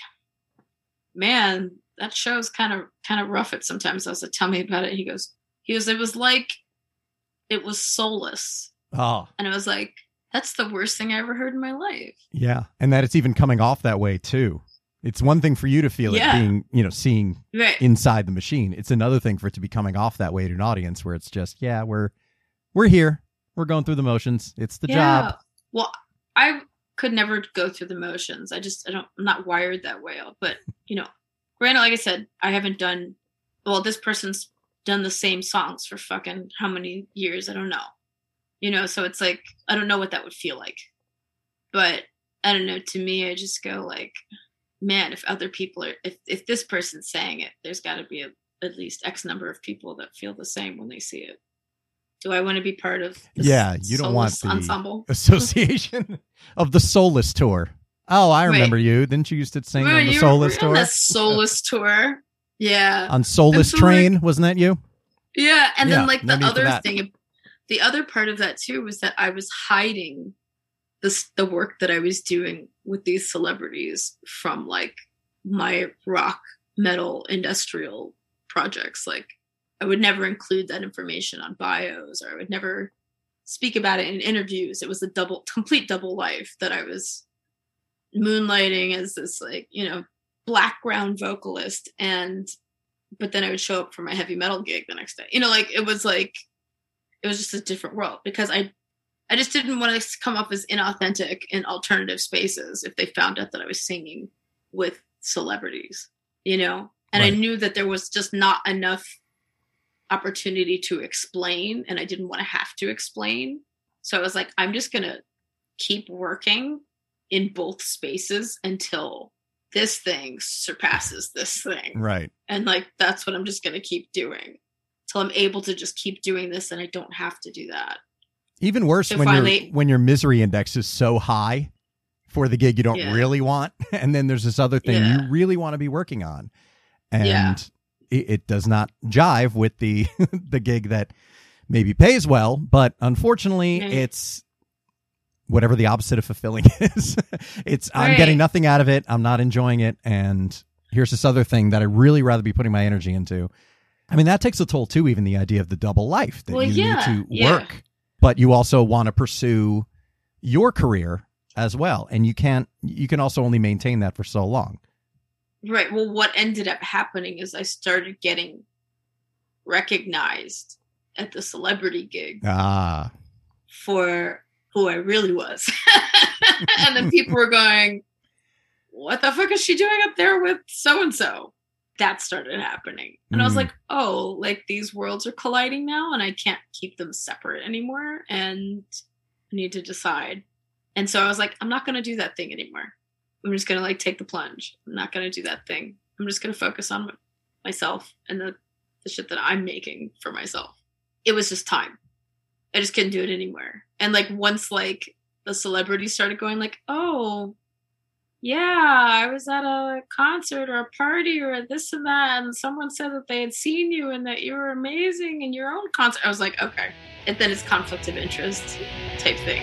man, that show's kind of rough at sometimes. I was like, tell me about it. He goes, it was like, it was soulless. Oh. And I was like, that's the worst thing I ever heard in my life. Yeah. And that it's even coming off that way too. It's one thing for you to feel it being, you know, seeing inside the machine. It's another thing for it to be coming off that way to an audience where it's just, yeah, we're here. We're going through the motions. It's the job. Well, I could never go through the motions. I'm not wired that way. But, you know, granted, like I said, I haven't done, well, this person's done the same songs for fucking how many years? I don't know. You know, so it's like, I don't know what that would feel like. But I don't know. To me, I just go like, man, if other people are, if this person's saying it, there's got to be at least X number of people that feel the same when they see it. Do I want to be part of this you don't want the ensemble association of the Soulless Tour? Oh, I remember you. Didn't you used to sing on the Soulless Tour? On the Soulless Tour. Yeah. On Soulless Train, wasn't that you? Yeah. And then like the other thing, the other part of that too was that I was hiding the work that I was doing with these celebrities from like my rock, metal, industrial projects. Like I would never include that information on bios, or I would never speak about it in interviews. It was a complete double life that I was moonlighting as this like, background vocalist, but then I would show up for my heavy metal gig the next day. It was just a different world, because I just didn't want to come off as inauthentic in alternative spaces if they found out that I was singing with celebrities, and right. I knew that there was just not enough opportunity to explain, and I didn't want to have to explain. So I was like, I'm just going to keep working in both spaces until this thing surpasses this thing. Right. And like, that's what I'm just going to keep doing till I'm able to just keep doing this, and I don't have to do that. Even worse, so when your misery index is so high for the gig you don't really want, and then there's this other thing you really want to be working on, and it does not jive with the the gig that maybe pays well, but unfortunately it's whatever the opposite of fulfilling is. I'm getting nothing out of it. I'm not enjoying it. And here's this other thing that I really rather be putting my energy into. I mean, that takes a toll too, even the idea of the double life that you need to work, but you also want to pursue your career as well. And you can also only maintain that for so long. Right. Well, what ended up happening is I started getting recognized at the celebrity gig for who I really was. And then people were going, what the fuck is she doing up there with so-and-so? That started happening. And I was like, oh, like these worlds are colliding now and I can't keep them separate anymore. And I need to decide. And so I was like, I'm not going to do that thing anymore. I'm just going to like take the plunge. I'm not going to do that thing. I'm just going to focus on myself and the shit that I'm making for myself. It was just time. I just couldn't do it anymore. And like once like the celebrities started going like, oh, yeah, I was at a concert or a party or this and that, and someone said that they had seen you and that you were amazing in your own concert. I was like, okay. And then it's conflict of interest type thing.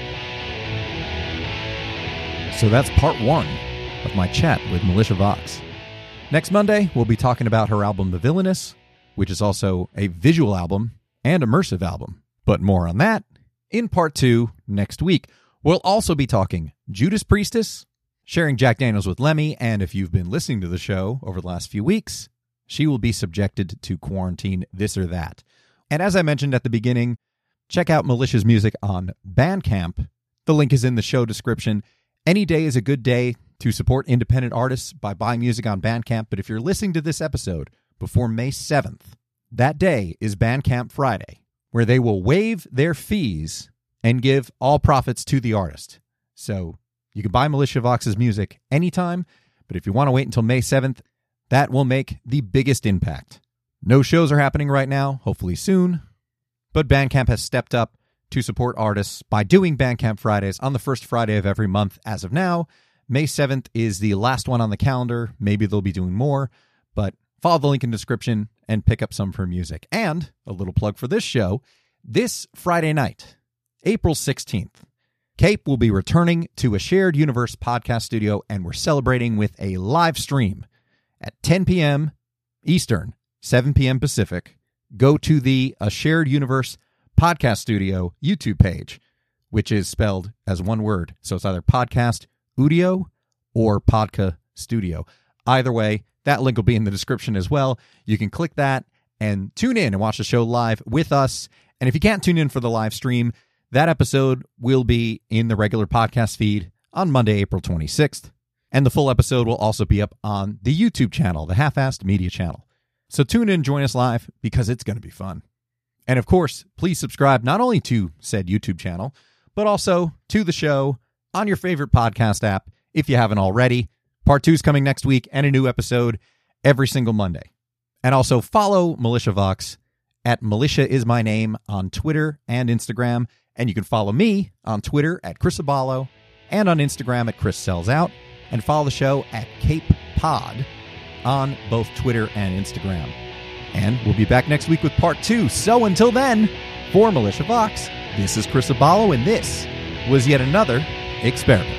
So that's part one of my chat with Militia Vox. Next Monday, we'll be talking about her album The Villainous, which is also a visual album and immersive album. But more on that in part two next week. We'll also be talking Judas Priestess, sharing Jack Daniels with Lemmy, and if you've been listening to the show over the last few weeks, she will be subjected to quarantine this or that. And as I mentioned at the beginning, check out Militia's music on Bandcamp. The link is in the show description. Any day is a good day to support independent artists by buying music on Bandcamp, but if you're listening to this episode before May 7th, that day is Bandcamp Friday, where they will waive their fees and give all profits to the artist. So you can buy Militia Vox's music anytime, but if you want to wait until May 7th, that will make the biggest impact. No shows are happening right now, hopefully soon, but Bandcamp has stepped up to support artists by doing Bandcamp Fridays on the first Friday of every month as of now. May 7th is the last one on the calendar. Maybe they'll be doing more, but follow the link in the description and pick up some for music. And a little plug for this show, this Friday night, April 16th, Cape will be returning to a Shared Universe podcast studio, and we're celebrating with a live stream at 10 p.m. Eastern, 7 p.m. Pacific. Go to the A Shared Universe podcast studio YouTube page, which is spelled as one word. So it's either Podcast Udio or Podca Studio. Either way, that link will be in the description as well. You can click that and tune in and watch the show live with us. And if you can't tune in for the live stream, that episode will be in the regular podcast feed on Monday, April 26th. And the full episode will also be up on the YouTube channel, the Half-Assed Media channel. So tune in and join us live because it's going to be fun. And of course, please subscribe not only to said YouTube channel, but also to the show on your favorite podcast app if you haven't already. Part 2 is coming next week and a new episode every single Monday. And also follow Militia Vox at Militia Is My Name on Twitter and Instagram. And you can follow me on Twitter at Chris Abalo and on Instagram at Chris Sells Out. And follow the show at Cape Pod on both Twitter and Instagram. And we'll be back next week with part 2. So until then, for Militia Vox, this is Chris Abalo, and this was yet another experiment.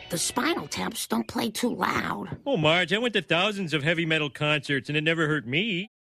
The Spinal Taps don't play too loud. Oh, Marge, I went to thousands of heavy metal concerts and it never hurt me.